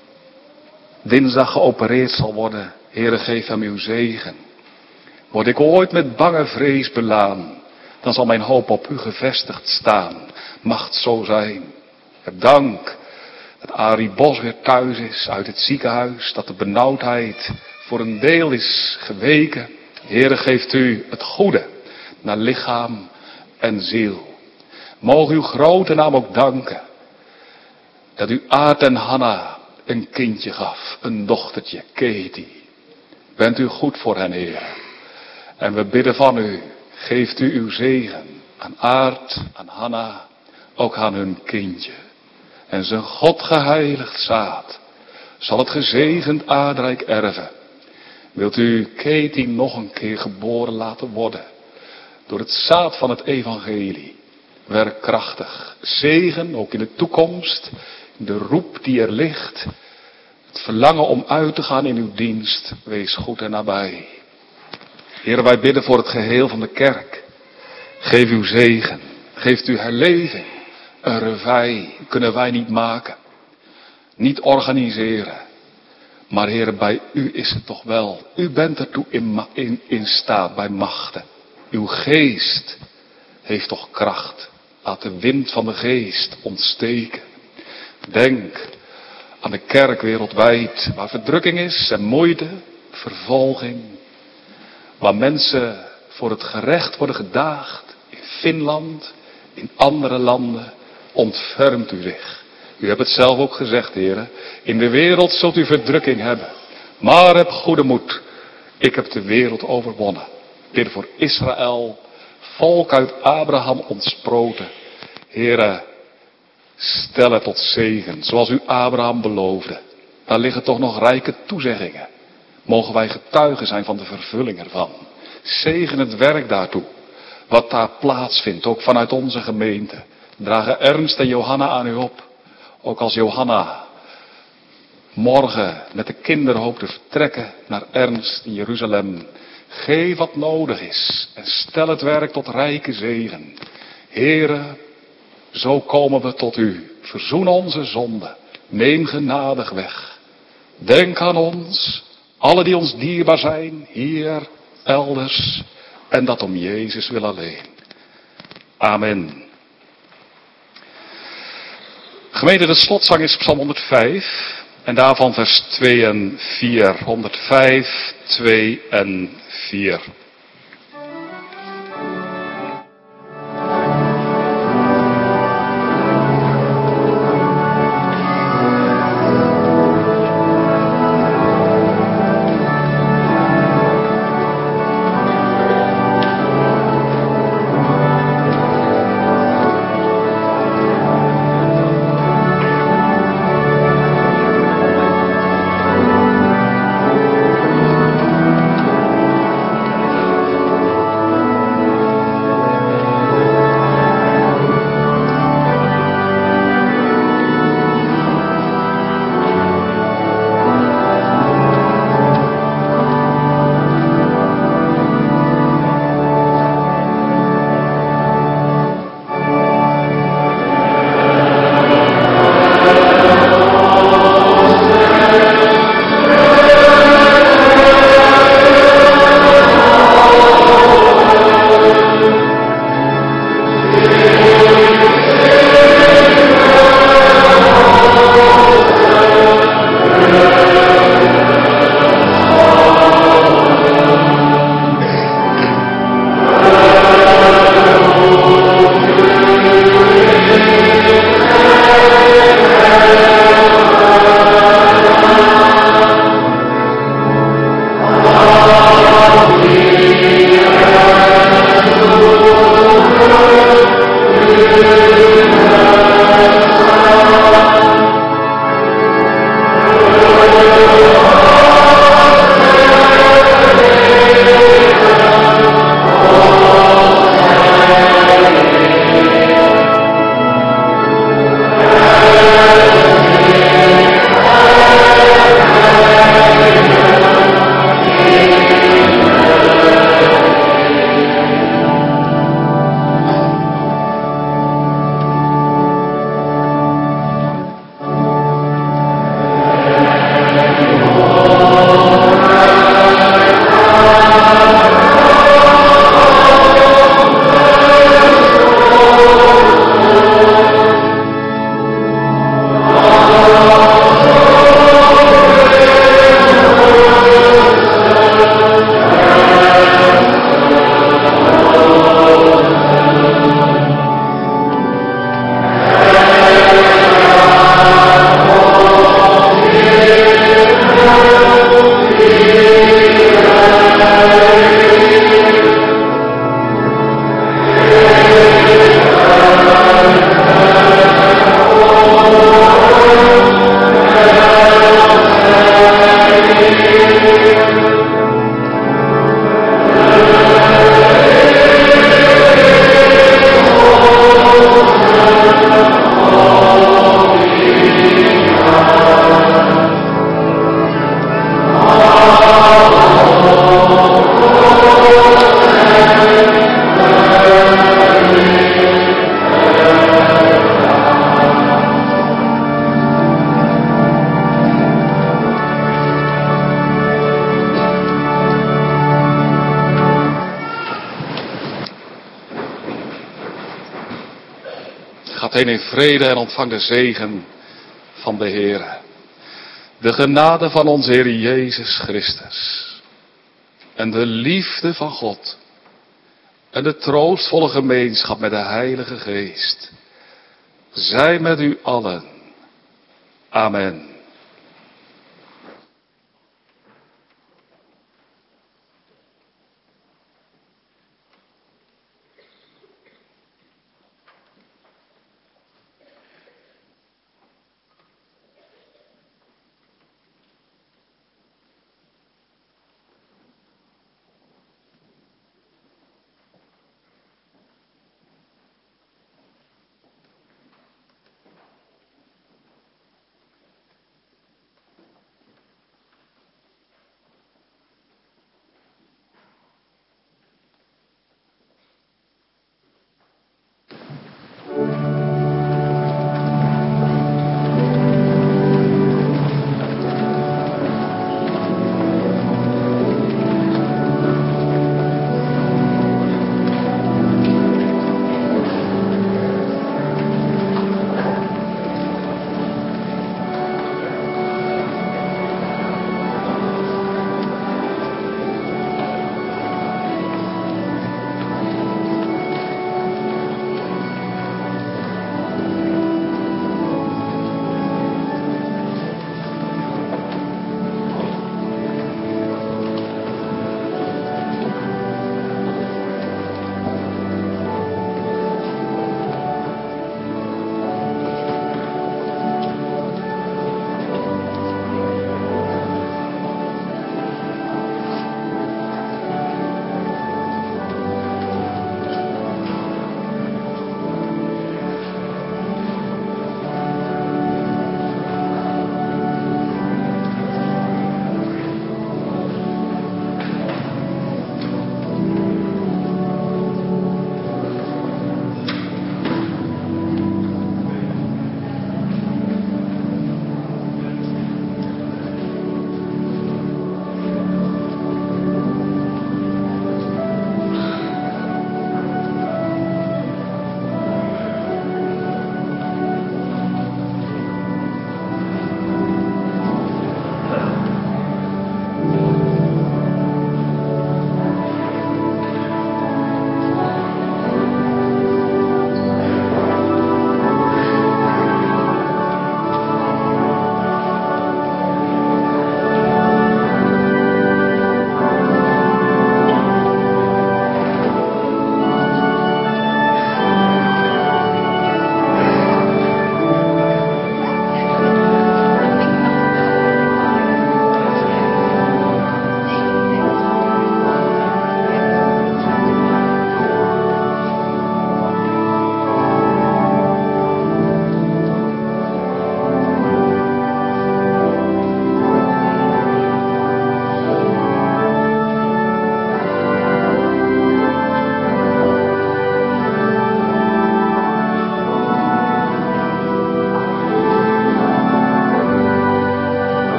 dinsdag geopereerd zal worden. Heere, geef hem uw zegen. Word ik ooit met bange vrees belaan, dan zal mijn hoop op u gevestigd staan. Mag het zo zijn. Heb dank dat Arie Bos weer thuis is uit het ziekenhuis. Dat de benauwdheid voor een deel is geweken. Heere, geeft u het goede naar lichaam en ziel. Mogen uw grote naam ook danken. Dat u Aart en Hanna een kindje gaf. Een dochtertje, Katie. Bent u goed voor hen, Heer. En we bidden van u. Geeft u uw zegen aan Aart, aan Hanna. Ook aan hun kindje. En zijn God geheiligd zaad zal het gezegend aardrijk erven. Wilt u Katie nog een keer geboren laten worden. Door het zaad van het evangelie. Werk krachtig. Zegen ook in de toekomst. De roep die er ligt. Het verlangen om uit te gaan in uw dienst. Wees goed en nabij. Heer, wij bidden voor het geheel van de kerk. Geef uw zegen. Geeft u herleving. Een revij kunnen wij niet maken. Niet organiseren. Maar Heer, bij u is het toch wel. U bent ertoe in, in, in staat bij machten. Uw geest heeft toch kracht. Laat de wind van de geest ontsteken. Denk aan de kerk wereldwijd. Waar verdrukking is en moeite, vervolging. Waar mensen voor het gerecht worden gedaagd. In Finland, in andere landen. Ontfermt u zich. U hebt het zelf ook gezegd, heren. In de wereld zult u verdrukking hebben. Maar heb goede moed. Ik heb de wereld overwonnen. Bid voor Israël. Volk uit Abraham ontsproten. Heren, stel het tot zegen. Zoals u Abraham beloofde. Daar liggen toch nog rijke toezeggingen. Mogen wij getuigen zijn van de vervulling ervan. Zegen het werk daartoe. Wat daar plaatsvindt. Ook vanuit onze gemeente. Dragen Ernst en Johanna aan u op. Ook als Johanna morgen met de kinderen hoopt te vertrekken naar Ernst in Jeruzalem. Geef wat nodig is en stel het werk tot rijke zegen. Heere, zo komen we tot u. Verzoen onze zonden. Neem genadig weg. Denk aan ons, alle die ons dierbaar zijn, hier, elders, en dat om Jezus wil alleen. Amen. Gemeente, de slotzang is Psalm honderdvijf. En daarvan vers twee en vier. honderdvijf, twee en vier. Gaat heen in vrede en ontvang de zegen van de Heer. De genade van onze Heer Jezus Christus. En de liefde van God. En de troostvolle gemeenschap met de Heilige Geest. Zij met u allen. Amen.